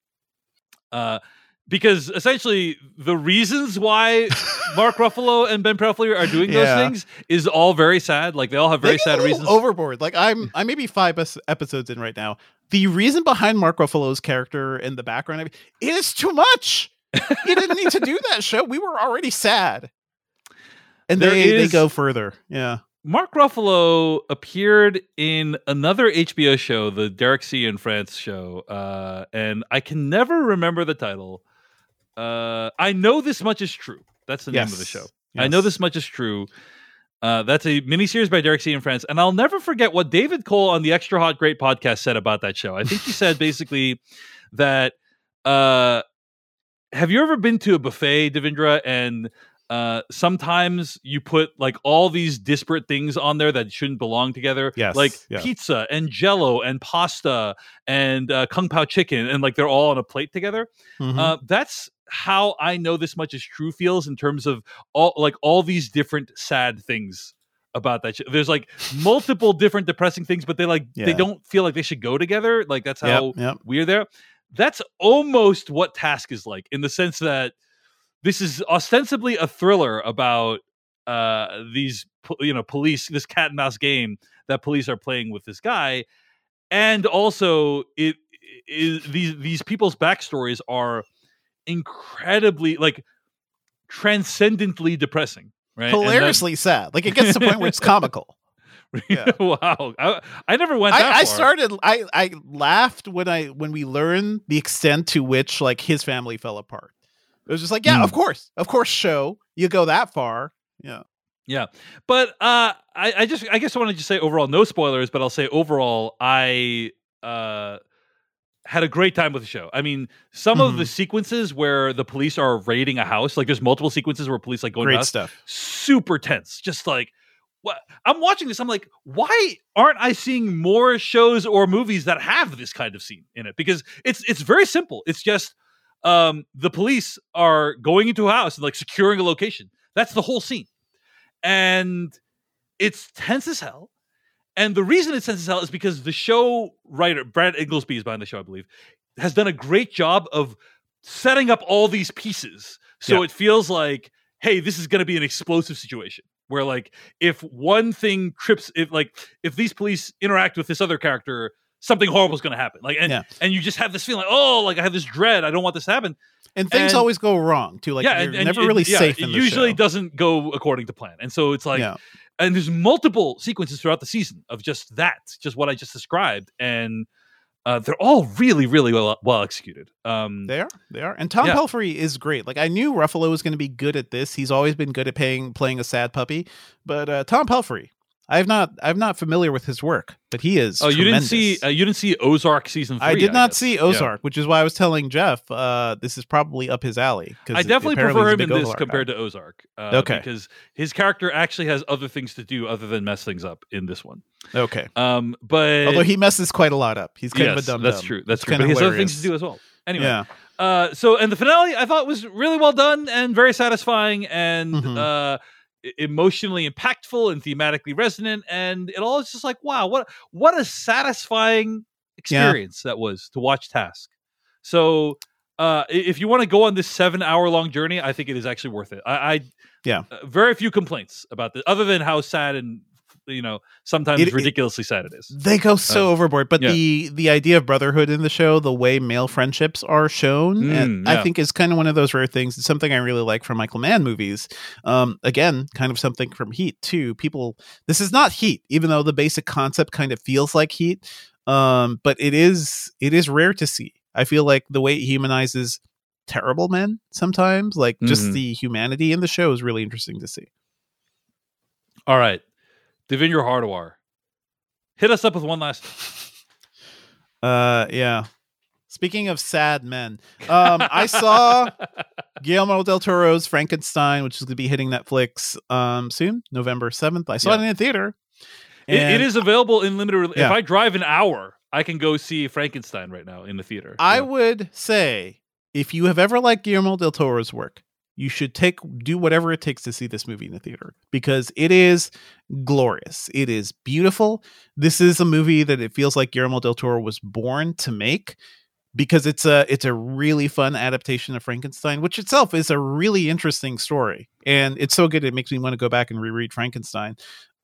Uh, because essentially the reasons why Mark Ruffalo and Ben Pelfrey are doing those Yeah. things is all very sad. Like they all have very They get sad a little reasons. Overboard. Like I'm, I may be five es- episodes in right now. The reason behind Mark Ruffalo's character in the background, I mean, it is too much. He didn't need to do that show. We were already sad. And There they, they is- go further. Yeah. Mark Ruffalo appeared in another H B O show, the Derek C. in France show, uh, and I can never remember the title. Uh, I Know This Much Is True. That's the name of the Yes. show. Yes. I Know This Much Is True. Uh, that's a miniseries by Derek C. in France, and I'll never forget what David Cole on the Extra Hot Great podcast said about that show. I think he said basically that, uh, have you ever been to a buffet, Devindra, and uh, sometimes you put like all these disparate things on there that shouldn't belong together, Yes, like yeah. pizza and Jello and pasta and uh, Kung Pao chicken, and like they're all on a plate together. Mhm. Uh, that's how I Know This Much Is True feels in terms of all like all these different sad things about that show. There's like multiple different depressing things, but they like they Yeah. don't feel like they should go together. Like that's how Yep, yep. we're there. That's almost what Task is like, in the sense that this is ostensibly a thriller about uh, these, po- you know, police, this cat and mouse game that police are playing with this guy, and also it is these these people's backstories are incredibly like transcendently depressing, right? And that- Hilariously sad. Like it gets to the point where it's comical. Yeah. Wow, I, I never went that I, I far. started. I I laughed when I when we learned the extent to which like his family fell apart. It was just like, yeah, Mm. of course, of course, show you go that far. Yeah, Yeah, but uh, I, I just, I guess I want to just say overall, no spoilers, but I'll say overall, I uh, had a great time with the show. I mean, some of Mhm. the sequences where the police are raiding a house, like there's multiple sequences where police like go in the great house, stuff. super tense. Just like, what I'm watching this, I'm like, why aren't I seeing more shows or movies that have this kind of scene in it? Because it's it's very simple. It's just um, the police are going into a house and like securing a location. That's the whole scene. And it's tense as hell. And the reason it's tense as hell is because the show writer, Brad Inglesby is behind the show, I believe, has done a great job of setting up all these pieces. So Yeah. it feels like, hey, this is going to be an explosive situation where like if one thing trips, if like if these police interact with this other character, something horrible is going to happen. Like, and, Yeah. and you just have this feeling like, oh, like I have this dread. I don't want this to happen. And things And- always go wrong too. Like yeah, you're and, and never it- really yeah, safe It in the usually show. doesn't go according to plan, and so it's like, Yeah. and there's multiple sequences throughout the season of just that, just what I just described, and uh, they're all really, really well, well executed. Um, They are. They are. And Tom Yeah. Pelfrey is great. Like I knew Ruffalo was going to be good at this. He's always been good at paying, playing a sad puppy. But uh, Tom Pelfrey, I've not, I'm not familiar with his work, but he is. oh, you didn't tremendous. see, uh, you didn't see Ozark season three. I did not guess. see Yeah. Ozark, which is why I was telling Jeff uh, this is probably up his alley. I definitely prefer him in this compared to Ozark. Uh, Okay. because his character actually has other things to do other than mess things up in this one. to. Okay. Um, but Although he messes quite a lot up. He's kind yes, of a dumb. that's true. That's It's true. kinda But he has other things to hilarious. do as well. Anyway. Yeah. Uh, so, and the finale I thought was really well done and very satisfying and Mhm. uh, e- emotionally impactful and thematically resonant. And it all is just like, wow, what what a satisfying experience that was to watch Task. So, uh, i- if you want to go on this seven hour long journey, I think it is actually worth it. I, I Yeah. uh, very few complaints about this, other than how sad and you know sometimes It- it- ridiculously sad it is. They go so Uh, overboard, but yeah. the the idea of brotherhood in the show, the way male friendships are shown, Mm, and yeah. I think is kind of one of those rare things. It's something I really like from Michael Mann movies. Um, again, kind of something from Heat too. People, this is not Heat, even though the basic concept kind of feels like Heat. Um, but it is it is rare to see. I feel like the way it humanizes terrible men sometimes, like just Mhm. the humanity in the show, is really interesting to see. All right, Devinder Hardawar, hit us up with one last. Uh, yeah. Speaking of sad men, um, I saw Guillermo del Toro's Frankenstein, which is going to be hitting Netflix um, soon, November seventh. I saw Yeah. it in a theater. It, it and is available in limited. Re- Yeah. If I drive an hour, I can go see Frankenstein right now in the theater. I Yeah. would say if you have ever liked Guillermo del Toro's work, you should take do whatever it takes to see this movie in a theater because it is glorious. It is beautiful. This is a movie that it feels like Guillermo del Toro was born to make because it's a it's a really fun adaptation of Frankenstein, which itself is a really interesting story. And it's so good it makes me want to go back and reread Frankenstein.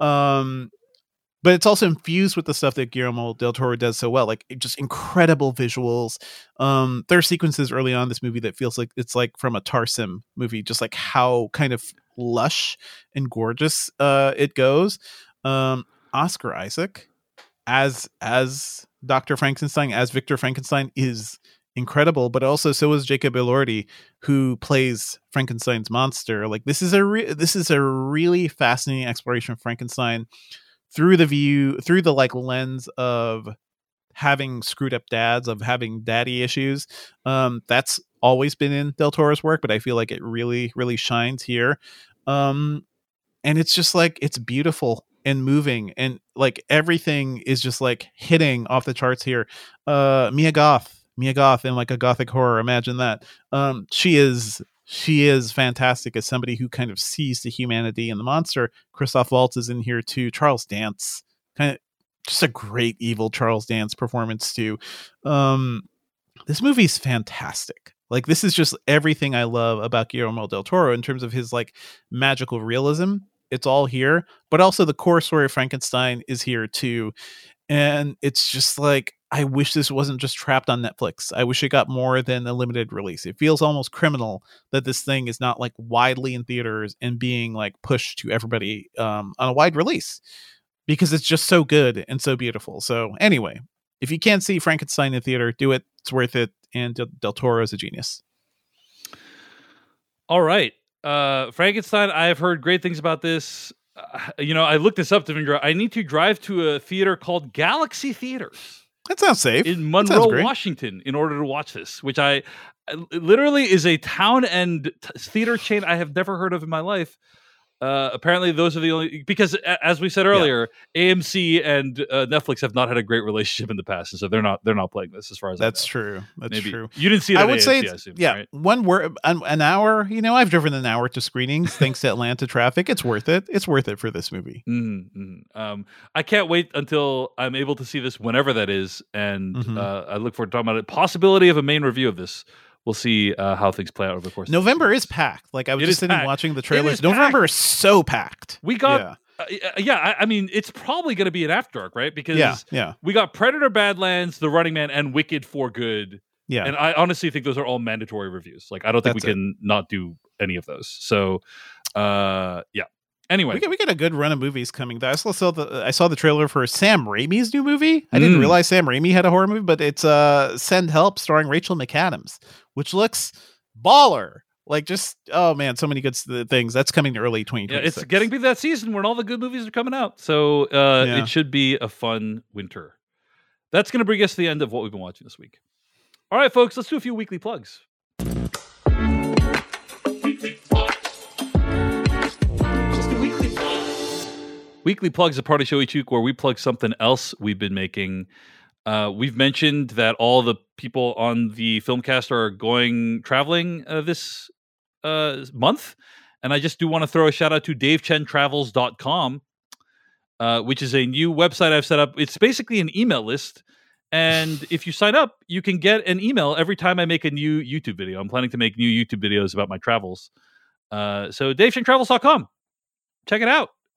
Um But it's also infused with the stuff that Guillermo del Toro does so well, like just incredible visuals. Um, there are sequences early on in this movie that feels like it's like from a Tarsim movie, just like how kind of lush and gorgeous uh, it goes. Um, Oscar Isaac as as Doctor Frankenstein, as Victor Frankenstein, is incredible, but also so is Jacob Elordi, who plays Frankenstein's monster. Like this is a re- this is a really fascinating exploration of Frankenstein through the view through the like lens of having screwed up dads, of having daddy issues. Um that's always been in Del Toro's work, but I feel like it really really shines here. Um and it's just like it's beautiful and moving, and like everything is just like hitting off the charts here. uh Mia Goth Mia Goth in like a gothic horror, imagine that. um she is She is fantastic as somebody who kind of sees the humanity in the monster. Christoph Waltz is in here too. Charles Dance, kind of just a great evil Charles Dance performance too. Um, this movie's fantastic. Like this is just everything I love about Guillermo del Toro in terms of his like magical realism. It's all here, but also the core story of Frankenstein is here too. And it's just like, I wish this wasn't just trapped on Netflix. I wish it got more than a limited release. It feels almost criminal that this thing is not like widely in theaters and being like pushed to everybody um, on a wide release because it's just so good and so beautiful. So anyway, if you can't see Frankenstein in theater, do it. It's worth it. And Del, Del Toro is a genius. All right, uh, Frankenstein. I have heard great things about this. Uh, you know, I looked this up, Devindra. I need to drive to a theater called Galaxy Theaters That sounds safe. in That sounds Monroe, great. Washington, in order to watch this, which I it literally is a town and t- theater chain I have never heard of in my life. Uh, apparently, those are the only because, a- as we said earlier, A M C and uh, Netflix have not had a great relationship in the past, and so they're not they're not playing this as far as That's I know. true. That's Maybe true. you didn't see it. I at would A M C, say, I it's, assume, yeah, right? one word, an, an hour. You know, I've driven an hour to screenings thanks to Atlanta traffic. It's worth it. It's worth it for this movie. Mm-hmm, mm-hmm. Um, I can't wait until I'm able to see this whenever that is, and Mhm. uh, I look forward to talking about it. Possibility of a main review of this. We'll see uh, how things play out over the course. November of is packed. Like I was It just is sitting packed. watching the is trailers. November packed. is so packed. We got, yeah, uh, uh, yeah. I, I mean, it's probably going to be an after dark, right? Because yeah, yeah, we got Predator, Badlands, The Running Man, and Wicked for Good. yeah. And I honestly think those are all mandatory reviews. Like, I don't think That's we can not do any of those. So, uh, yeah. Anyway, we get we get a good run of movies coming. I also saw the I saw the trailer for Sam Raimi's new movie. I didn't Mm. realize Sam Raimi had a horror movie, but it's uh Send Help starring Rachel McAdams, which looks baller. Like just oh man, so many good s- things. That's coming to early twenty yeah, twenty-six. it's getting to be that season when all the good movies are coming out. So uh, Yeah. it should be a fun winter. That's going to bring us to the end of what we've been watching this week. All right, folks, let's do a few weekly plugs. Weekly plugs, a part of Show Each Week where we plug something else we've been making. Uh, we've mentioned that all the people on the Filmcast are going traveling uh, this uh, month. And I just do want to throw a shout out to dave chen travels dot com, uh, which is a new website I've set up. It's basically an email list. And if you sign up, you can get an email every time I make a new YouTube video. I'm planning to make new YouTube videos about my travels. Uh, so dave chen travels dot com. Check it out.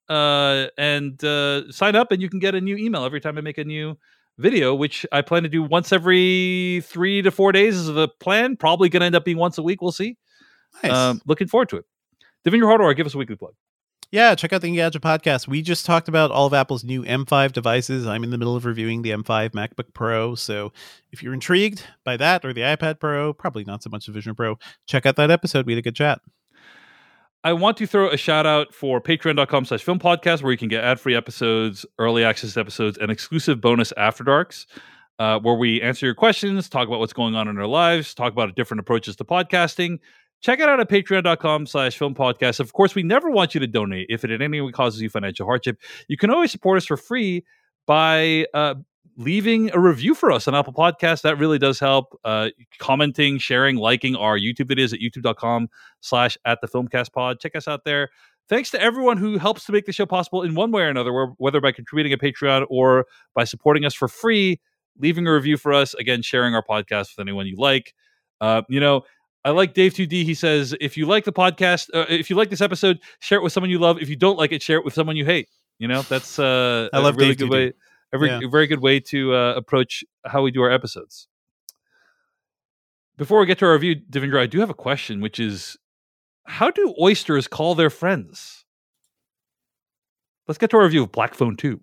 uh, and uh, sign up, and you can get a new email every time I make a new video, which I plan to do once every three to four days is the plan. Probably going to end up being once a week. We'll see. Nice. Um, looking forward to it. Devindra Hardawar, give us a weekly plug. Yeah, check out the Engadget podcast. We just talked about all of Apple's new M five devices. I'm in the middle of reviewing the M five MacBook Pro. So if you're intrigued by that or the iPad Pro, probably not so much the Vision Pro, check out that episode. We had a good chat. I want to throw a shout out for patreon.com slash film podcast, where you can get ad-free episodes, early access episodes, and exclusive bonus After Darks, uh, where we answer your questions, talk about what's going on in our lives, talk about different approaches to podcasting. Check it out at patreon.com slash film podcast. Of course, we never want you to donate if it in any way causes you financial hardship. You can always support us for free by uh, leaving a review for us on Apple Podcasts. That really does help. Uh, commenting, sharing, liking our YouTube videos at youtube.com slash at the filmcast pod. Check us out there. Thanks to everyone who helps to make the show possible in one way or another, whether by contributing a Patreon or by supporting us for free, leaving a review for us, again, sharing our podcast with anyone you like. Uh, you know, I like Dave two D. He says, if you like the podcast, uh, if you like this episode, share it with someone you love. If you don't like it, share it with someone you hate. You know, that's uh, I love a really Dave good way. A very, Yeah. a very good way to uh, approach how we do our episodes. Before we get to our review, Devindra, I do have a question, which is, how do oysters call their friends? Let's get to our review of Black Phone two.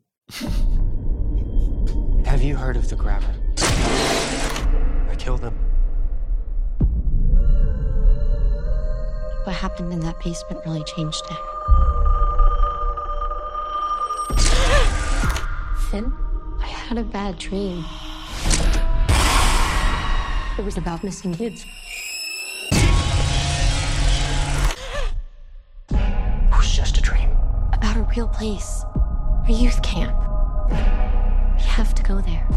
Have you heard of the Grabber? I killed him. What happened in that basement really changed it. Finn, I had a bad dream. It was about missing kids. It was just a dream. About a real place. A youth camp. We have to go there.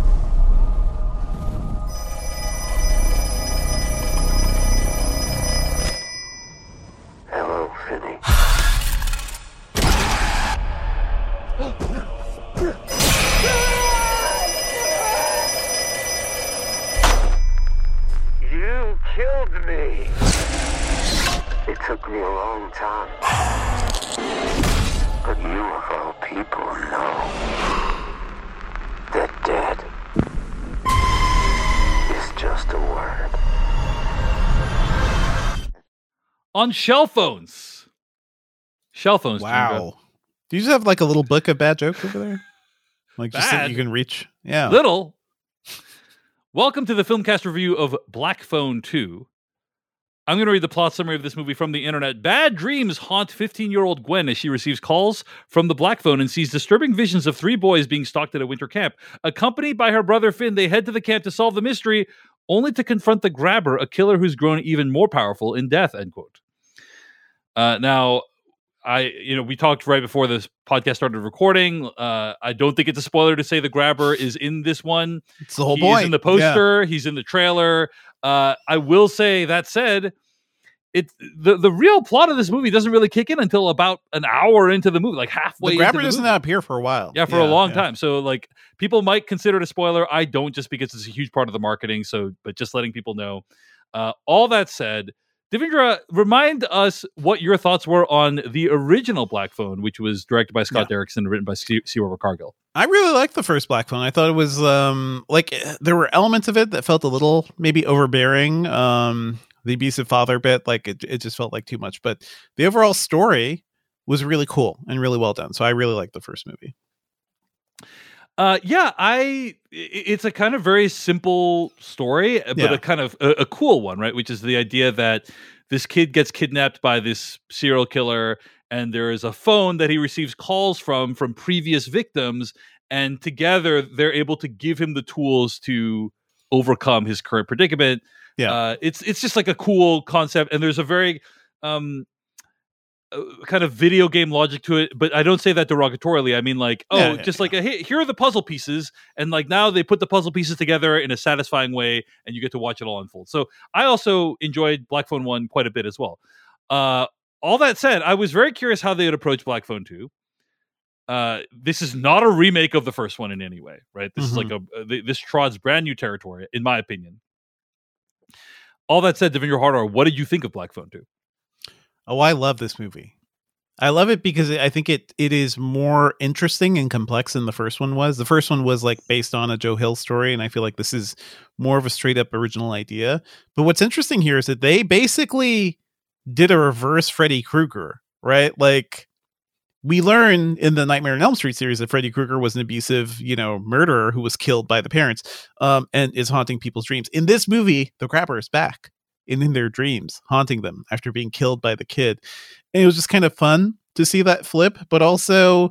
Hello, Finny. You killed me. It took me a long time. But you of all people know that dead is just a word. On shell phones. Shell phones. Devindra. Wow. Do you just have like a little book of bad jokes over there? Like just that Bad? you can reach? Yeah. Little. Welcome to the Filmcast review of Black Phone two. I'm going to read the plot summary of this movie from the internet. Bad dreams haunt fifteen-year-old Gwen as she receives calls from the Black Phone and sees disturbing visions of three boys being stalked at a winter camp. Accompanied by her brother Finn, they head to the camp to solve the mystery, only to confront the Grabber, a killer who's grown even more powerful in death, end quote. Uh, now, I, you know, we talked right before this podcast started recording. Uh, I don't think it's a spoiler to say the Grabber is in this one. It's the whole He point. is in the poster. Yeah. He's in the trailer. Uh, I will say, that said, it the, the real plot of this movie doesn't really kick in until about an hour into the movie, like halfway. The Grabber into the doesn't movie. appear for a while. Yeah, for yeah, a long yeah. time. So, like, people might consider it a spoiler. I don't, just because it's a huge part of the marketing. So, but just letting people know. Uh, all that said, Devindra, remind us what your thoughts were on the original Black Phone, which was directed by Scott Yeah. Derrickson and written by C. C. Robert Cargill. I really liked the first Black Phone. I thought it was um like there were elements of it that felt a little maybe overbearing. Um, the abusive father bit, like it, it just felt like too much. But the overall story was really cool and really well done. So I really liked the first movie. Uh, yeah, I. It's a kind of very simple story, but Yeah. a kind of a, a cool one, right? Which is the idea that this kid gets kidnapped by this serial killer, and there is a phone that he receives calls from from previous victims, and together they're able to give him the tools to overcome his current predicament. Yeah. uh, it's it's just like a cool concept, and there's a very um. uh, kind of video game logic to it, but I don't say that derogatorily. I mean, like, oh, Yeah, yeah, just yeah. like a, hey, here are the puzzle pieces, and like now they put the puzzle pieces together in a satisfying way, and you get to watch it all unfold. So I also enjoyed Black Phone one quite a bit as well. Uh, all that said, I was very curious how they would approach Black Phone two. Uh, this is not a remake of the first one in any way, right? This is like a uh, th- this trods brand new territory, in my opinion. All that said, Devindra Hardawar, what did you think of Black Phone two? Oh, I love this movie. I love it because I think it it is more interesting and complex than the first one was. The first one was like based on a Joe Hill story, and I feel like this is more of a straight up original idea. But what's interesting here is that they basically did a reverse Freddy Krueger, right? Like we learn in the Nightmare on Elm Street series that Freddy Krueger was an abusive, you know, murderer who was killed by the parents, um, and is haunting people's dreams. In this movie, the Crabber is back and in their dreams, haunting them after being killed by the kid. And it was just kind of fun to see that flip, but also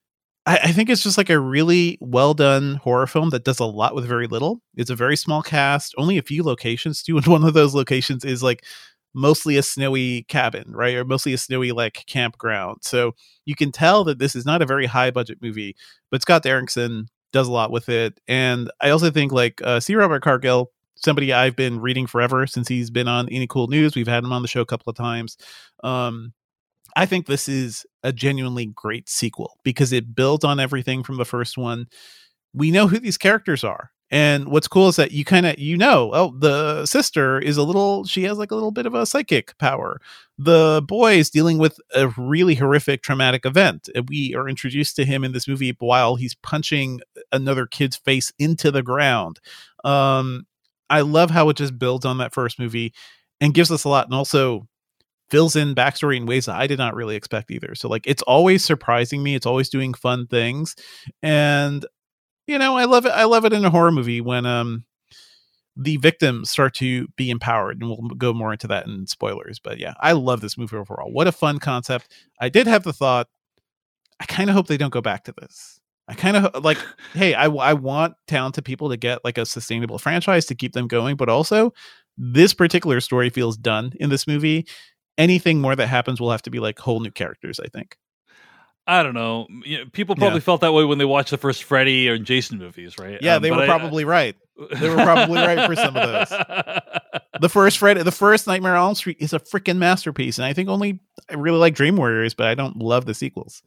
I, I think it's just like a really well done horror film that does a lot with very little. It's a very small cast, only a few locations too. And one of those locations is like mostly a snowy cabin, right? Or mostly a snowy like campground. So you can tell that this is not a very high budget movie, but Scott Derrickson does a lot with it. And I also think like uh, C. Robert Cargill, somebody I've been reading forever since he's been on Any Cool News. We've had him on the show a couple of times. Um, I think this is a genuinely great sequel because it builds on everything from the first one. We know who these characters are. And what's cool is that you kind of, you know, oh, the sister is a little, she has like a little bit of a psychic power. The boy is dealing with a really horrific traumatic event. We are introduced to him in this movie while he's punching another kid's face into the ground. Um, I love how it just builds on that first movie and gives us a lot, and also fills in backstory in ways that I did not really expect either. So like, it's always surprising me. It's always doing fun things. And, you know, I love it. I love it in a horror movie when um, the victims start to be empowered, and we'll go more into that in spoilers. But yeah, I love this movie overall. What a fun concept. I did have the thought, I kind of hope they don't go back to this. I kind of like, hey, I, I want talented people to get like a sustainable franchise to keep them going. But also this particular story feels done in this movie. Anything more that happens will have to be like whole new characters, I think. I don't know. You know, people probably yeah. felt that way when they watched the first Freddy or Jason movies, right? Yeah, um, they were I, probably right. They were probably right for some of those. The first Freddy, the first Nightmare on Elm Street is a freaking masterpiece, and I think only I really like Dream Warriors, but I don't love the sequels.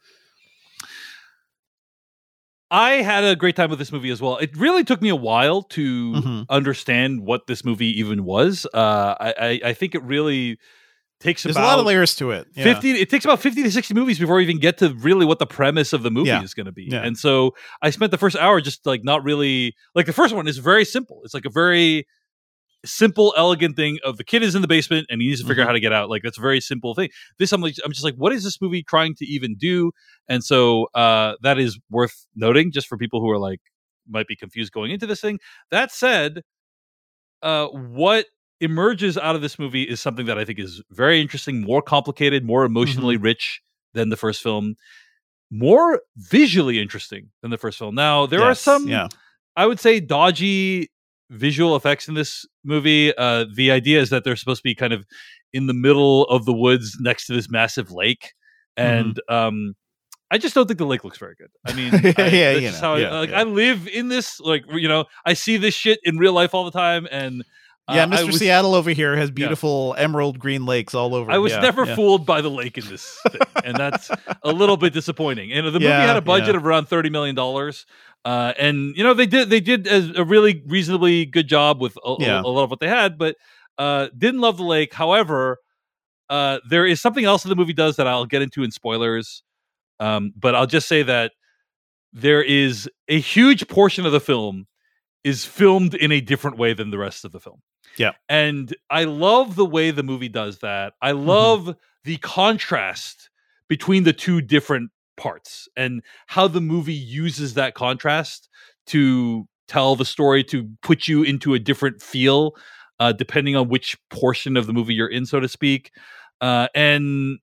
I had a great time with this movie as well. It really took me a while to mm-hmm. understand what this movie even was. Uh, I, I, I think it really takes There's about a lot of layers to it. Yeah. fifty. It takes about fifty to sixty movies before we even get to really what the premise of the movie yeah. is going to be. Yeah. And so I spent the first hour just like not really like the first one is very simple. It's like a very simple, elegant thing of the kid is in the basement and he needs to figure mm-hmm. out how to get out. Like that's a very simple thing. This I'm like I'm just like, what is this movie trying to even do? And so uh, that is worth noting just for people who are like might be confused going into this thing. That said, uh, what emerges out of this movie is something that I think is very interesting, more complicated, more emotionally mm-hmm. rich than the first film, more visually interesting than the first film. Now there yes, are some, yeah. I would say, dodgy visual effects in this movie. Uh, the idea is that they're supposed to be kind of in the middle of the woods next to this massive lake. And mm-hmm. um, I just don't think the lake looks very good. I mean, I, yeah, that's you just know, how yeah, I, like, yeah. I live in this, like, you know, I see this shit in real life all the time. And uh, yeah, Mister was, Seattle over here has beautiful yeah. emerald green lakes all over. I was yeah, never yeah. fooled by the lake in this thing, and that's a little bit disappointing. And the movie yeah, had a budget yeah. of around thirty million dollars. Uh, and you know they did they did a, a really reasonably good job with a, yeah. a, a lot of what they had, but uh, didn't love the lake. However, uh, there is something else that the movie does that I'll get into in spoilers. Um, but I'll just say that there is a huge portion of the film is filmed in a different way than the rest of the film. Yeah, and I love the way the movie does that. I love mm-hmm. the contrast between the two different parts and how the movie uses that contrast to tell the story, to put you into a different feel uh, depending on which portion of the movie you're in, so to speak. Uh, and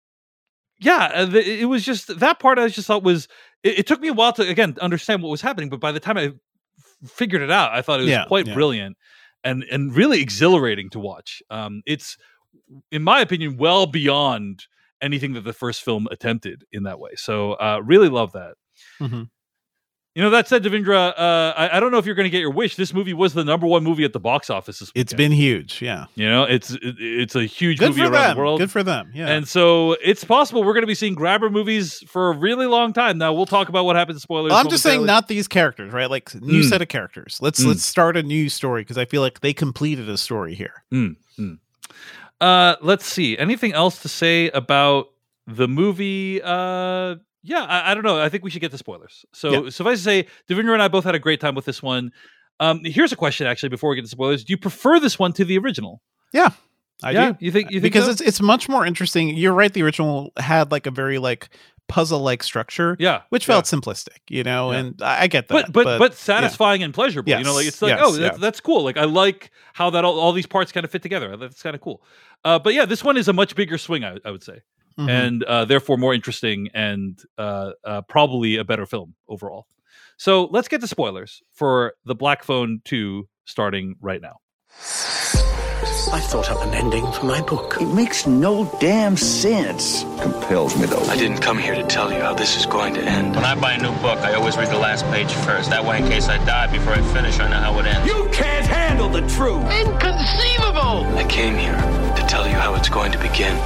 yeah, it was just that part I just thought was, it, it took me a while to, again, understand what was happening. But by the time I f- figured it out, I thought it was yeah, quite yeah. brilliant and, and really exhilarating to watch. Um, it's, in my opinion, well beyond anything that the first film attempted in that way. So uh, really love that. Mm-hmm. You know, that said, Devindra, uh, I, I don't know if you're going to get your wish. This movie was the number one movie at the box office this weekend. It's been huge, yeah. You know, it's it, it's a huge Good movie for around them. the world. Good for them, yeah. And so it's possible we're going to be seeing grabber movies for a really long time. Now, we'll talk about what happens in spoilers. Well, I'm just saying not these characters, right? Like, new Mm. set of characters. Let's Mm. let's start a new story because I feel like they completed a story here. Mm. Mm. Uh, let's see. Anything else to say about the movie, uh, yeah, I, I don't know. I think we should get to spoilers. So Yeah. suffice to say, Devindra and I both had a great time with this one. Um, here's a question, actually, before we get to spoilers. Do you prefer this one to the original? Yeah, I yeah? do. You think? You think because so? it's it's much more interesting. You're right. The original had like a very like puzzle like structure, yeah, which felt simplistic, you know, Yeah. and I, I get that. But, but but satisfying and pleasurable. You know, like Yes, it's like yes, oh, yeah. that's, that's cool. Like I like how that all, all these parts kind of fit together. That's kind of cool. Uh, but yeah, this one is a much bigger swing, I, I would say, Mhm. and uh, therefore more interesting and uh, uh, probably a better film overall. So let's get to spoilers for The Black Phone two starting right now. I thought up an ending for my book. It makes no damn sense. Compels me, though. I didn't come here to tell you how this is going to end. When I buy a new book, I always read the last page first. That way, in case I die before I finish, I know how it ends. You can't handle the truth. Inconceivable! I came here to tell you how it's going to begin.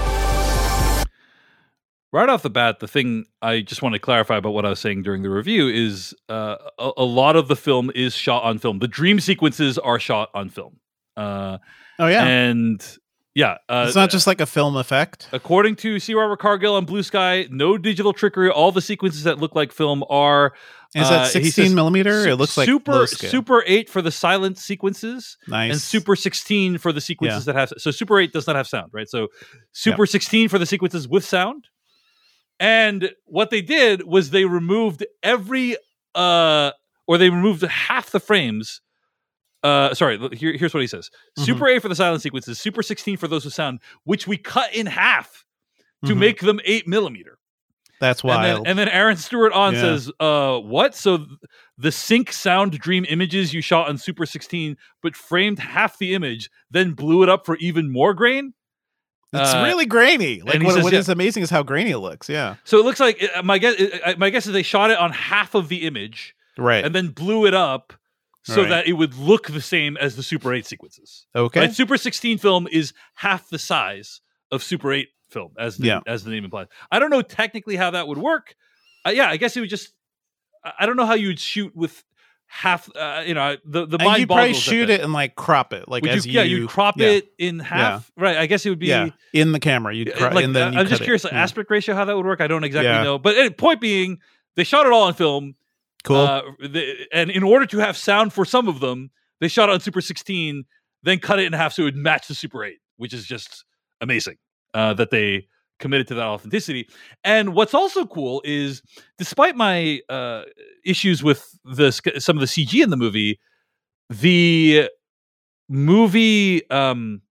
Right off the bat, the thing I just want to clarify about what I was saying during the review is uh, a, a lot of the film is shot on film. The dream sequences are shot on film. Uh, oh yeah, and yeah, uh, it's not just like a film effect. According to C. Robert Cargill on Blue Sky, no digital trickery. All the sequences that look like film are. Is uh, that he sixteen says, millimeter? It looks like super low scale. Super eight for the silent sequences, Nice. and Super sixteen for the sequences Yeah. that have. So Super eight does not have sound, right? So Super Yep. sixteen for the sequences with sound. And what they did was they removed every, uh, or they removed half the frames. Uh, sorry, here, here's what he says. Mhm. Super eight for the silent sequences, Super sixteen for those with sound, which we cut in half to Mhm. make them eight millimeter. That's And then, wild. and then Aaron Stewart on Yeah. says, uh, what? So th- the sync sound dream images you shot on Super sixteen, but framed half the image, then blew it up for even more grain? It's Uh, really grainy. Like and he what, says, what yeah. is amazing is how grainy it looks. Yeah. So it looks like uh, my guess. uh, My guess is they shot it on half of the image, Right. and then blew it up so Right. that it would look the same as the Super eight sequences. Okay. Right? Super sixteen film is half the size of Super eight film, as the, Yeah. as the name implies. I don't know technically how that would work. Uh, yeah, I guess it would just. I I don't know how you would shoot with half. Uh, you know, the the and mind you'd probably boggles at shoot that. it and like crop it, like Would as you, you, yeah, you'd crop yeah. it in half. Right. I guess it would be. Yeah, in the camera, you'd cro- like, and then you I'm cut just it. curious, Yeah. aspect ratio, how that would work. I don't exactly Yeah. know. But uh, point being, they shot it all on film. Cool. Uh, the, and in order to have sound for some of them, they shot it on Super sixteen, then cut it in half so it would match the Super eight, which is just amazing uh, that they committed to that authenticity. And what's also cool is, despite my uh, issues with the some of the C G in the movie, the movie, um,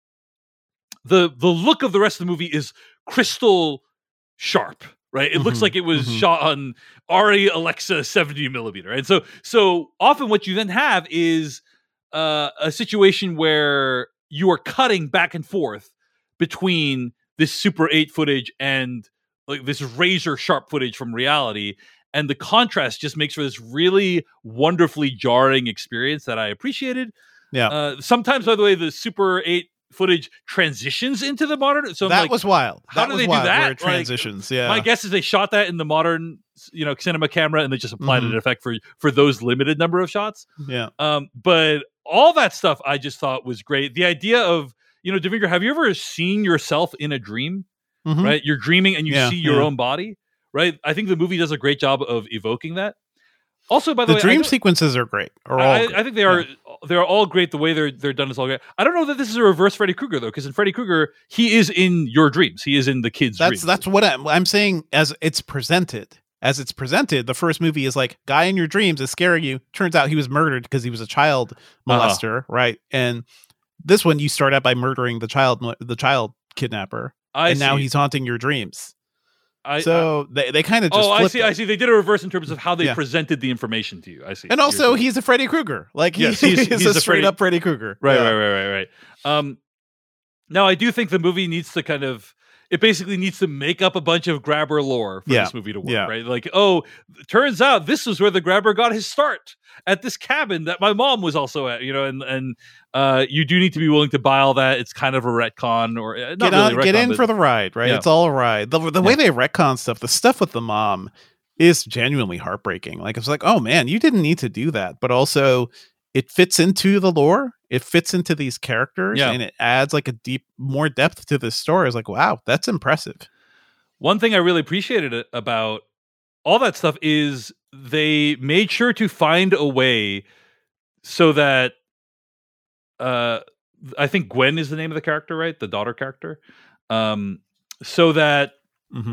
the the look of the rest of the movie is crystal sharp. Right, it looks Mhm, like it was mhm. shot on Arri Alexa seventy millimeter, and so so often what you then have is uh, a situation where you are cutting back and forth between this Super eight footage and like this razor sharp footage from reality, and the contrast just makes for this really wonderfully jarring experience that I appreciated. Yeah. Uh, sometimes, by the way, the Super eight footage transitions into the modern. So I'm that like, was wild. how That do was they do wild, that? Where Like, it transitions. yeah. My guess is they shot that in the modern, you know, cinema camera, and they just applied Mhm. an effect for for those limited number of shots. Yeah. Um, but all that stuff I just thought was great. The idea of, you know, Devindra, have you ever seen yourself in a dream? Mhm. Right, you're dreaming and you Yeah, see your yeah. own body. Right, I think the movie does a great job of evoking that. Also, by the, The way, I dream know- sequences are great. Are all I, great. I think they are they're all great. The way they're they're done is all great. I don't know that this is a reverse Freddy Krueger though, because in Freddy Krueger he is in your dreams. He is in the kid's That's dreams. that's what I'm, I'm saying. As it's presented, as it's presented, the first movie is like guy in your dreams is scaring you. Turns out he was murdered because he was a child molester, right? And this one, you start out by murdering the child, mo- the child kidnapper, I and now see. he's haunting your dreams. I, so they they kind of just oh, I flipped see. it. I see. They did a reverse in terms of how they Yeah. presented the information to you. I see. And You're also, saying. he's a Freddy Krueger. Like he, Yes, he's- he's, he's a a straight Freddy- up Freddy Krueger. right, Yeah. right, right, right, right. Um, now I do think the movie needs to kind of. It basically needs to make up a bunch of grabber lore for Yeah, this movie to work, yeah. right? Like, oh, turns out this was where the grabber got his start at this cabin that my mom was also at, you know, and and uh, you do need to be willing to buy all that. It's kind of a retcon, or uh, not Get really on, a get retcon, in but- for the ride, right? Yeah. It's all a ride. The the way they retcon stuff, the stuff with the mom, is genuinely heartbreaking. Like it's like, oh man, you didn't need to do that, but also it fits into the lore. It fits into these characters, Yeah. and it adds like a deep, more depth to this story. It's like, wow, that's impressive. One thing I really appreciated about all that stuff is they made sure to find a way so that uh, I think Gwen is the name of the character, right? The daughter character. Um, so that mm-hmm.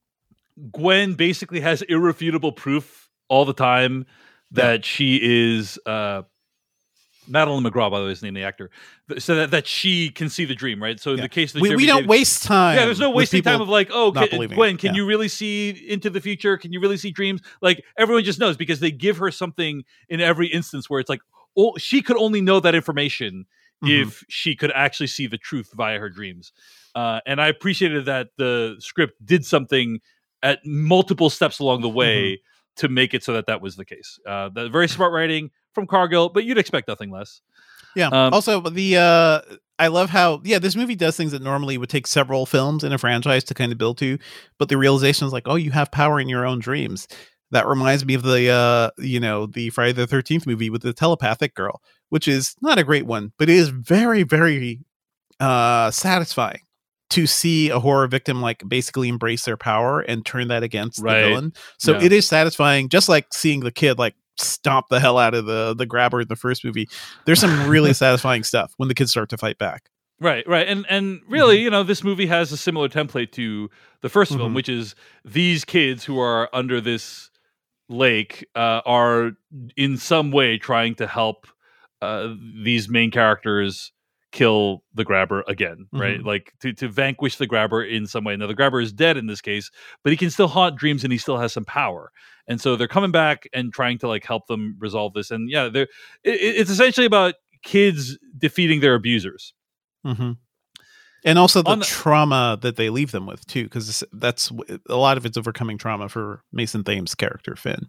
Gwen basically has irrefutable proof all the time that yeah. she is uh, Madeline McGraw, by the way, is the name of the actor. So that, that she can see the dream, right? So in yeah. the case of the we, Jeremy we don't Davis, waste time. Yeah, there's no wasting time of like, oh, can, Gwen, can yeah. you really see into the future? Can you really see dreams? Like everyone just knows because they give her something in every instance where it's like, oh, she could only know that information mm-hmm. if she could actually see the truth via her dreams. Uh, and I appreciated that the script did something at multiple steps along the way mm-hmm. to make it so that that was the case. Uh, the very smart writing from Cargill, but you'd expect nothing less. Yeah. Um, also, the uh, I love how yeah this movie does things that normally would take several films in a franchise to kind of build to, but the realization is like, oh, you have power in your own dreams. That reminds me of the uh, you know the Friday the thirteenth movie with the telepathic girl, which is not a great one, but it is very very uh, satisfying to see a horror victim like basically embrace their power and turn that against right. the villain. So yeah. it is satisfying, just like seeing the kid like stomp the hell out of the the grabber in the first movie. There's some really satisfying stuff when the kids start to fight back. Right, right. And and really, mm-hmm. you know, this movie has a similar template to the first mm-hmm. film, which is these kids who are under this lake uh, are in some way trying to help uh, these main characters kill the grabber again, right? Mm-hmm. Like to, to vanquish the grabber in some way. Now the grabber is dead in this case, but he can still haunt dreams and he still has some power. And so they're coming back and trying to like help them resolve this. And yeah, they're it, it's essentially about kids defeating their abusers. Mm-hmm. And also the, the trauma that they leave them with too, because that's a lot of it's overcoming trauma for Mason Thames' character Finn.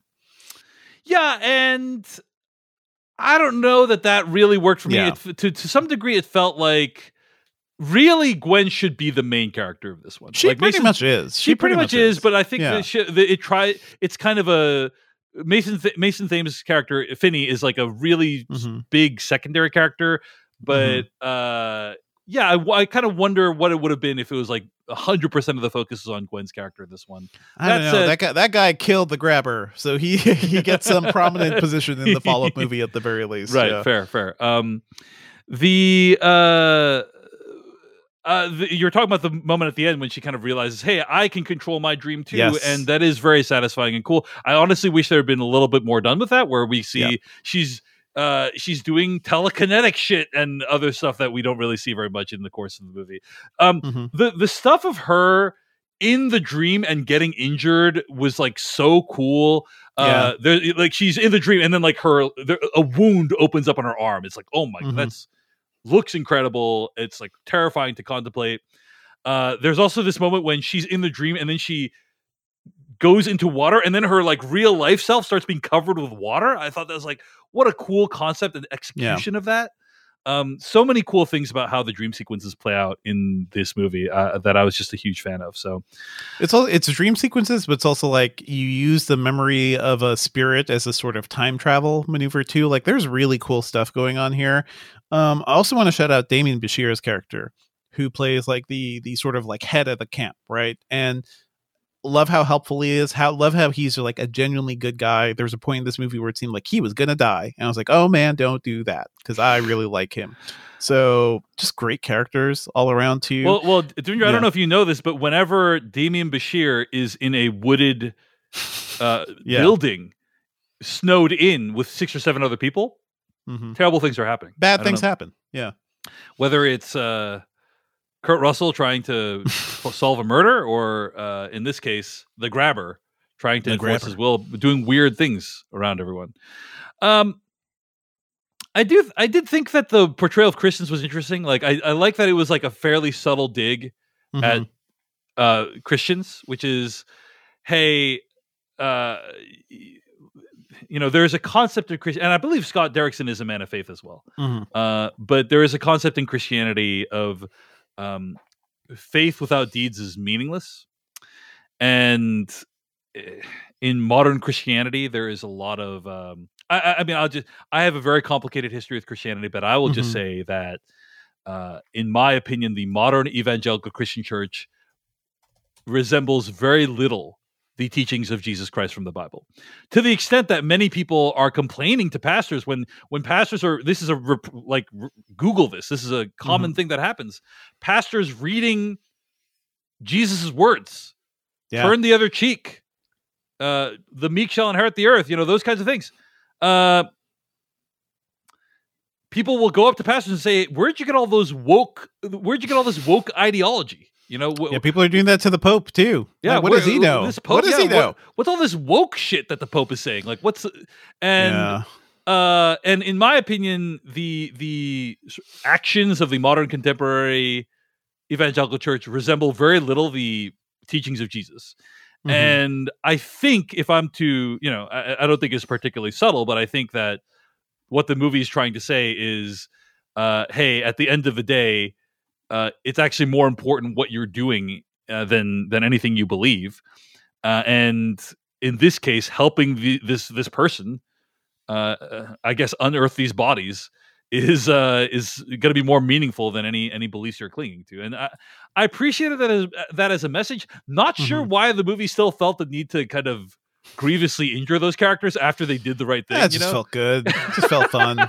Yeah, and I don't know that that really worked for me. Yeah. It, to to some degree, it felt like really Gwen should be the main character of this one. She like pretty Mason, much is. She, she pretty, pretty much, much is, is, but I think yeah. that, she, that it try. It's kind of a Mason Th- Mason Thames' character Finney is like a really mm-hmm. big secondary character, but mm-hmm. uh, yeah, I, I kind of wonder what it would have been if it was like a hundred percent of the focus is on Gwen's character in this one. I don't that know. Said, that guy that guy killed the grabber, so he he gets some prominent position in the follow-up movie at the very least. Right, yeah. fair, fair. Um, the uh. Uh, the, you're talking about the moment at the end when she kind of realizes, hey, I can control my dream too. Yes. And that is very satisfying and cool. I honestly wish there had been a little bit more done with that, where we see yeah. she's uh, she's doing telekinetic shit and other stuff that we don't really see very much in the course of the movie. Um, mm-hmm. The the stuff of her in the dream and getting injured was like so cool. Uh, yeah. there, like she's in the dream and then like her there, a wound opens up on her arm. It's like, oh my, mm-hmm. that's looks incredible. It's like terrifying to contemplate. Uh, there's also this moment when she's in the dream and then she goes into water and then her like real life self starts being covered with water. I thought that was like, what a cool concept and execution yeah. of that. Um, so many cool things about how the dream sequences play out in this movie uh, that I was just a huge fan of. So it's all it's dream sequences, but it's also like you use the memory of a spirit as a sort of time travel maneuver too. Like there's really cool stuff going on here. Um, I also want to shout out Damien Bashir's character, who plays like the the sort of like head of the camp, right? And love how helpful he is. How love how he's like a genuinely good guy. There was a point in this movie where it seemed like he was gonna die, and I was like, oh man, don't do that, because I really like him. So just great characters all around too. Well, well, Dundra, yeah. I don't know if you know this, but whenever Damien Bashir is in a wooded uh, yeah. building, snowed in with six or seven other people, mm-hmm. terrible things are happening. Bad things know. happen. Yeah, whether it's uh, Kurt Russell trying to solve a murder, or uh, in this case, the grabber trying to the enforce grabber. his will, doing weird things around everyone. Um, I do, I did think that the portrayal of Christians was interesting. Like, I, I like that it was like a fairly subtle dig mm-hmm. at uh, Christians, which is, hey, uh, you know, there's a concept of Christian, and I believe Scott Derrickson is a man of faith as well. Mm-hmm. Uh, but there is a concept in Christianity of um, faith without deeds is meaningless. And in modern Christianity, there is a lot of, um, I, I mean, I'll just, I have a very complicated history with Christianity, but I will just mm-hmm. say that, uh, in my opinion, the modern evangelical Christian church resembles very little the teachings of Jesus Christ from the Bible, to the extent that many people are complaining to pastors when when pastors are. This is a rep, like r- Google this. This is a common mm-hmm. thing that happens. Pastors reading Jesus's words, yeah. turn the other cheek. Uh, the meek shall inherit the earth. You know, those kinds of things. Uh, people will go up to pastors and say, "Where'd you get all those woke? Where'd you get all this woke ideology?" You know, wh- yeah, people are doing that to the Pope too. Yeah, like, what does he know? This Pope, what does yeah, he know? What, what's all this woke shit that the Pope is saying? Like, what's and yeah. uh, and in my opinion, the the actions of the modern contemporary evangelical church resemble very little the teachings of Jesus. Mm-hmm. And I think if I'm to, you know, I, I don't think it's particularly subtle, but I think that what the movie is trying to say is, uh, hey, at the end of the day. Uh, it's actually more important what you're doing uh, than than anything you believe, uh, and in this case, helping the, this this person, uh, I guess, unearth these bodies is uh, is going to be more meaningful than any any beliefs you're clinging to. And I, I appreciated that as that as a message. Not sure mm-hmm. why the movie still felt the need to kind of grievously injure those characters after they did the right thing. Yeah, it you just know? felt good. It just felt fun.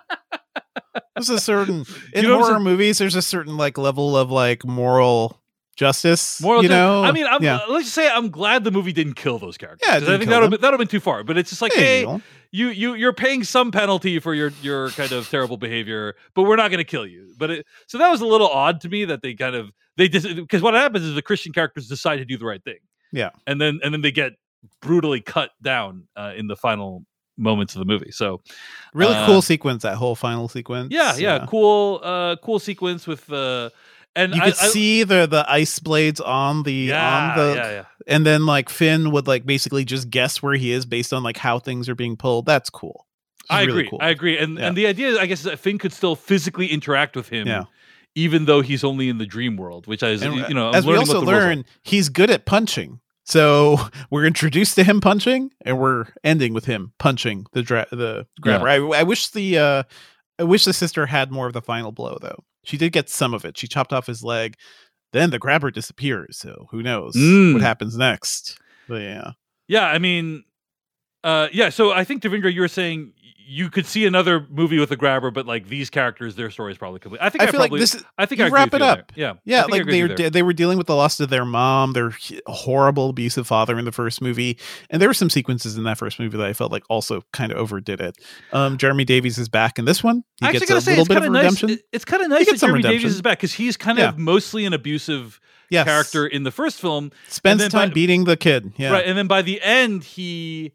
There's a certain in you know horror movies. There's a certain like level of like moral justice. Moral you know, I mean, I'm, yeah. let's just say I'm glad the movie didn't kill those characters. Yeah, I think that would that have been too far. But it's just like, hey, hey, you you you're paying some penalty for your your kind of terrible behavior, but we're not going to kill you. But it, so that was a little odd to me that they kind of they just because what happens is the Christian characters decide to do the right thing. Yeah, and then and then they get brutally cut down uh, in the final moments of the movie. So really uh, cool sequence, that whole final sequence. Yeah, yeah, yeah. cool, uh, cool sequence with uh, and you I, could I, see the the ice blades on the yeah, on the yeah, yeah. and then like Finn would like basically just guess where he is based on like how things are being pulled. That's cool. I really agree. Cool. I agree. And yeah. and the idea, I guess, is that Finn could still physically interact with him, yeah. even though he's only in the dream world. Which I, and, you know, I'm as we learning also what the rules learn, are. he's good at punching. So we're introduced to him punching, and we're ending with him punching the dra- the grabber. Yeah. I, I wish the uh, I wish the sister had more of the final blow, though. She did get some of it. She chopped off his leg. Then the grabber disappears. So who knows Mm. what happens next? But yeah, Yeah, I mean, uh, yeah. So I think Devindra, you were saying you could see another movie with a grabber, but like these characters, their story is probably complete. I think I, I feel probably, like this. Is, I think you I agree wrap with it you up. there. Yeah, yeah. I think I Like agree they with were you there. they were dealing with the loss of their mom, their horrible abusive father in the first movie, and there were some sequences in that first movie that I felt like also kind of overdid it. Um, Jeremy Davies is back in this one. He I gets actually a gotta say, little it's bit of kinda nice. redemption. It- It's kind of nice gets that some Jeremy redemption. Davies is back because he's kind Yeah. of mostly an abusive Yes. character in the first film. Spends then time by- beating the kid. Yeah. Right, and then by the end, he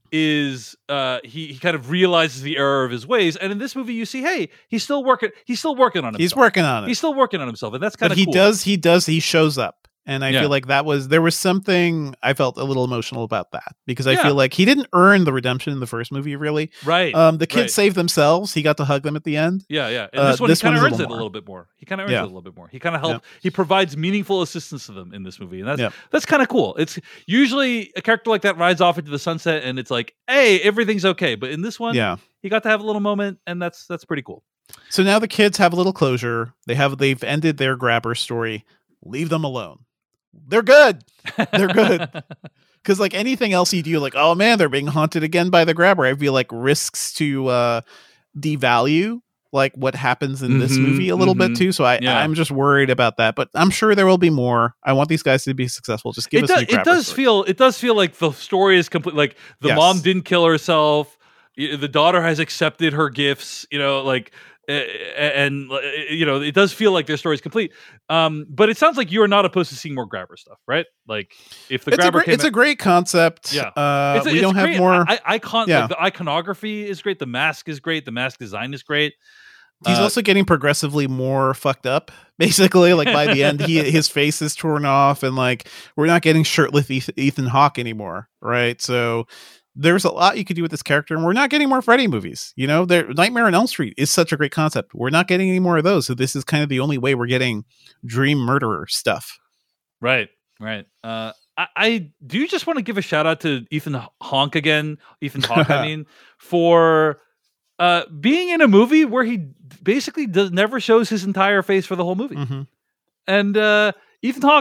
is uh he, he kind of realizes the error of his ways, and in this movie you see, hey, he's still working he's still working on himself. He's working on it. He's still working on himself, and that's kind but of he cool. does he does he shows up, and I Yeah. feel like that was there was something I felt a little emotional about that, because I Yeah. feel like he didn't earn the redemption in the first movie, really. Right. Um the kids right. saved themselves. He got to hug them at the end. Yeah, yeah. And Uh, this one this he kind of one's a earns little it a more. little bit more. He kind of earns Yeah. it a little bit more. He kind of helps. He provides meaningful assistance to them in this movie, and that's Yeah. that's kind of cool. It's usually a character like that rides off into the sunset, and it's like, hey, everything's okay. But in this one, Yeah. he got to have a little moment, and that's that's pretty cool. So now the kids have a little closure. They have they've ended their grabber story. Leave them alone. They're good. They're good. Because like anything else you do, like, oh man, they're being haunted again by the grabber, I feel like risks to uh devalue like what happens in this Mhm, movie a little mhm. bit too. So I, Yeah. I'm just worried about that. But I'm sure there will be more. I want these guys to be successful. Just give it us does, new it grabber does story. feel it does feel like the story is complete. Like the Yes. mom didn't kill herself. y- The daughter has accepted her gifts. You know, like. uh, And uh, you know, it does feel like their story is complete. Um, but it sounds like you are not opposed to seeing more grabber stuff, right? Like if the It's a, grabber great, came it's a great concept. Yeah. Uh, It's a- we it's don't have great. more. I, I, icon, Yeah. like the iconography is great. The mask is great. The mask design is great. He's Uh, also getting progressively more fucked up. Basically, like by the end, he his face is torn off, and like we're not getting shirtless Eth- Ethan Hawke anymore, right? So there's a lot you could do with this character, and we're not getting more Freddy movies. You know, there Nightmare on Elm Street is such a great concept. We're not getting any more of those, so this is kind of the only way we're getting dream murderer stuff. Right, right. Uh, I, I do just want to give a shout out to Ethan Hawke again, Ethan Hawke, I mean, for uh, being in a movie where he basically does never shows his entire face for the whole movie. Mhm. And uh, Ethan Hawke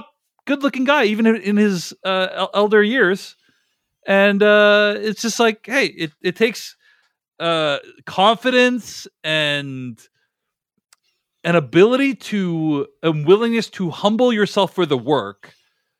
good-looking guy, even in, in his uh, el- elder years. And uh, it's just like, hey, it it takes uh, confidence and an ability to a willingness to humble yourself for the work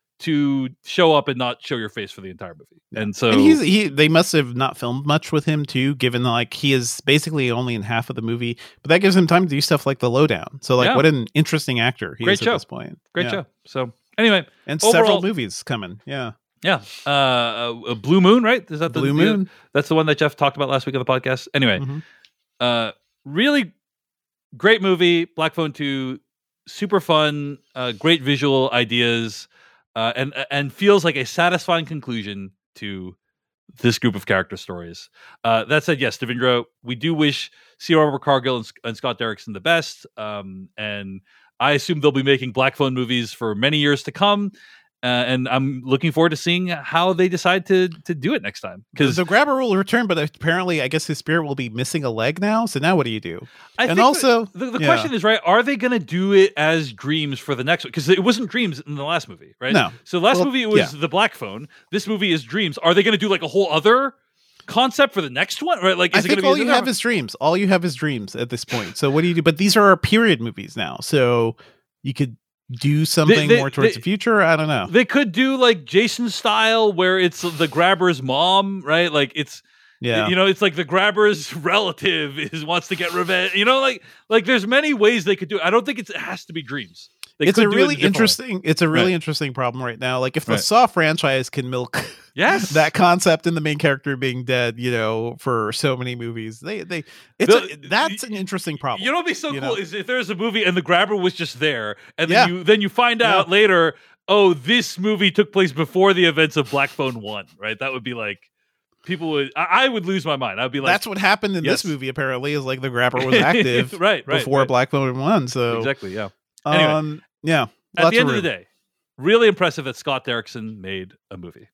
to show up and not show your face for the entire movie. And so and he's he they must have not filmed much with him too, given that, like, he is basically only in half of the movie, but that gives him time to do stuff like The Lowdown. So like Yeah. what an interesting actor he Great is show. at this point. great Yeah. show. So anyway, And overall, several movies coming. Yeah. Yeah, uh, uh, Blue Moon, right? Is that the Blue the- Moon? that's the one that Jeff talked about last week on the podcast. Anyway, Mhm. uh, really great movie, Black Phone two, super fun, uh, great visual ideas, uh, and and feels like a satisfying conclusion to this group of character stories. Uh, that said, yes, Devindra, we do wish C. Robert Cargill and, and Scott Derrickson the best, um, and I assume they'll be making Black Phone movies for many years to come. Uh, and I'm looking forward to seeing how they decide to to do it next time. Because Because the grabber will return, but apparently, I guess his spirit will be missing a leg now. So now, what do you do? I and think also, the, the, the yeah. question is, right, are they going to do it as Dreams for the next one? Because it wasn't Dreams in the last movie, right? No. So the last Well, movie, it was yeah. the Black Phone. This movie is Dreams. Are they going to do like a whole other concept for the next one? Right? Like, I is it going think to be all you another- have is dreams. All you have is dreams at this point. So what do you do? But these are our period movies now, so you could do something they- more towards they- the future. I don't know. They could do like Jason style, where it's the grabber's mom, right? Like it's Yeah. you know, it's like the grabber's relative is wants to get revenge. You know, like like there's many ways they could do it. I don't think it's, it has to be Dreams. They It's could a do it really different way. interesting. It's a really Right. interesting problem right now. Like if the Right. Saw franchise can milk Yes. that concept and the main character being dead, you know, for so many movies, they they it's The- a, that's an interesting problem. You know what'd be so you cool know? is if there's a movie and the grabber was just there, and Yeah. then you then you find out Yeah. later, oh, this movie took place before the events of Black Phone One, right? That would be like people would I, I would lose my mind. I'd be like, that's what happened in yes. this movie. Apparently, is like the grabber was active right, right, before right. Black Phone One. So Exactly, yeah. Anyway, um, yeah. At lots the end of, room. the day, really impressive that Scott Derrickson made a movie.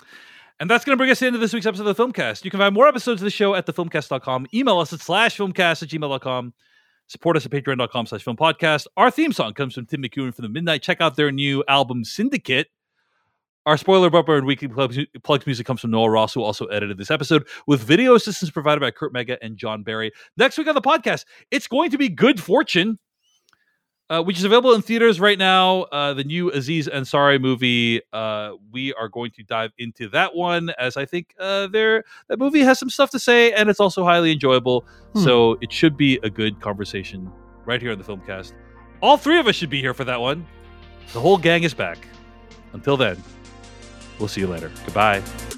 And that's going to bring us into this week's episode of the Filmcast. You can find more episodes of the show at the filmcast dot com. Email us at slash filmcast at gmail dot com. Support us at patreon dot com slash film podcast. Our theme song comes from Tim McEwen from the Midnight. Check out their new album, Syndicate. Our spoiler bumper and weekly plugs, plugs music comes from Noah Ross, who also edited this episode, with video assistance provided by Kurt Mega and John Barry. Next week on the podcast, it's going to be Good Fortune, Uh, which is available in theaters right now. Uh, the new Aziz Ansari movie. Uh, we are going to dive into that one, as I think uh, there that movie has some stuff to say, and it's also highly enjoyable. Hmm. So it should be a good conversation right here on the Filmcast. All three of us should be here for that one. The whole gang is back. Until then, we'll see you later. Goodbye.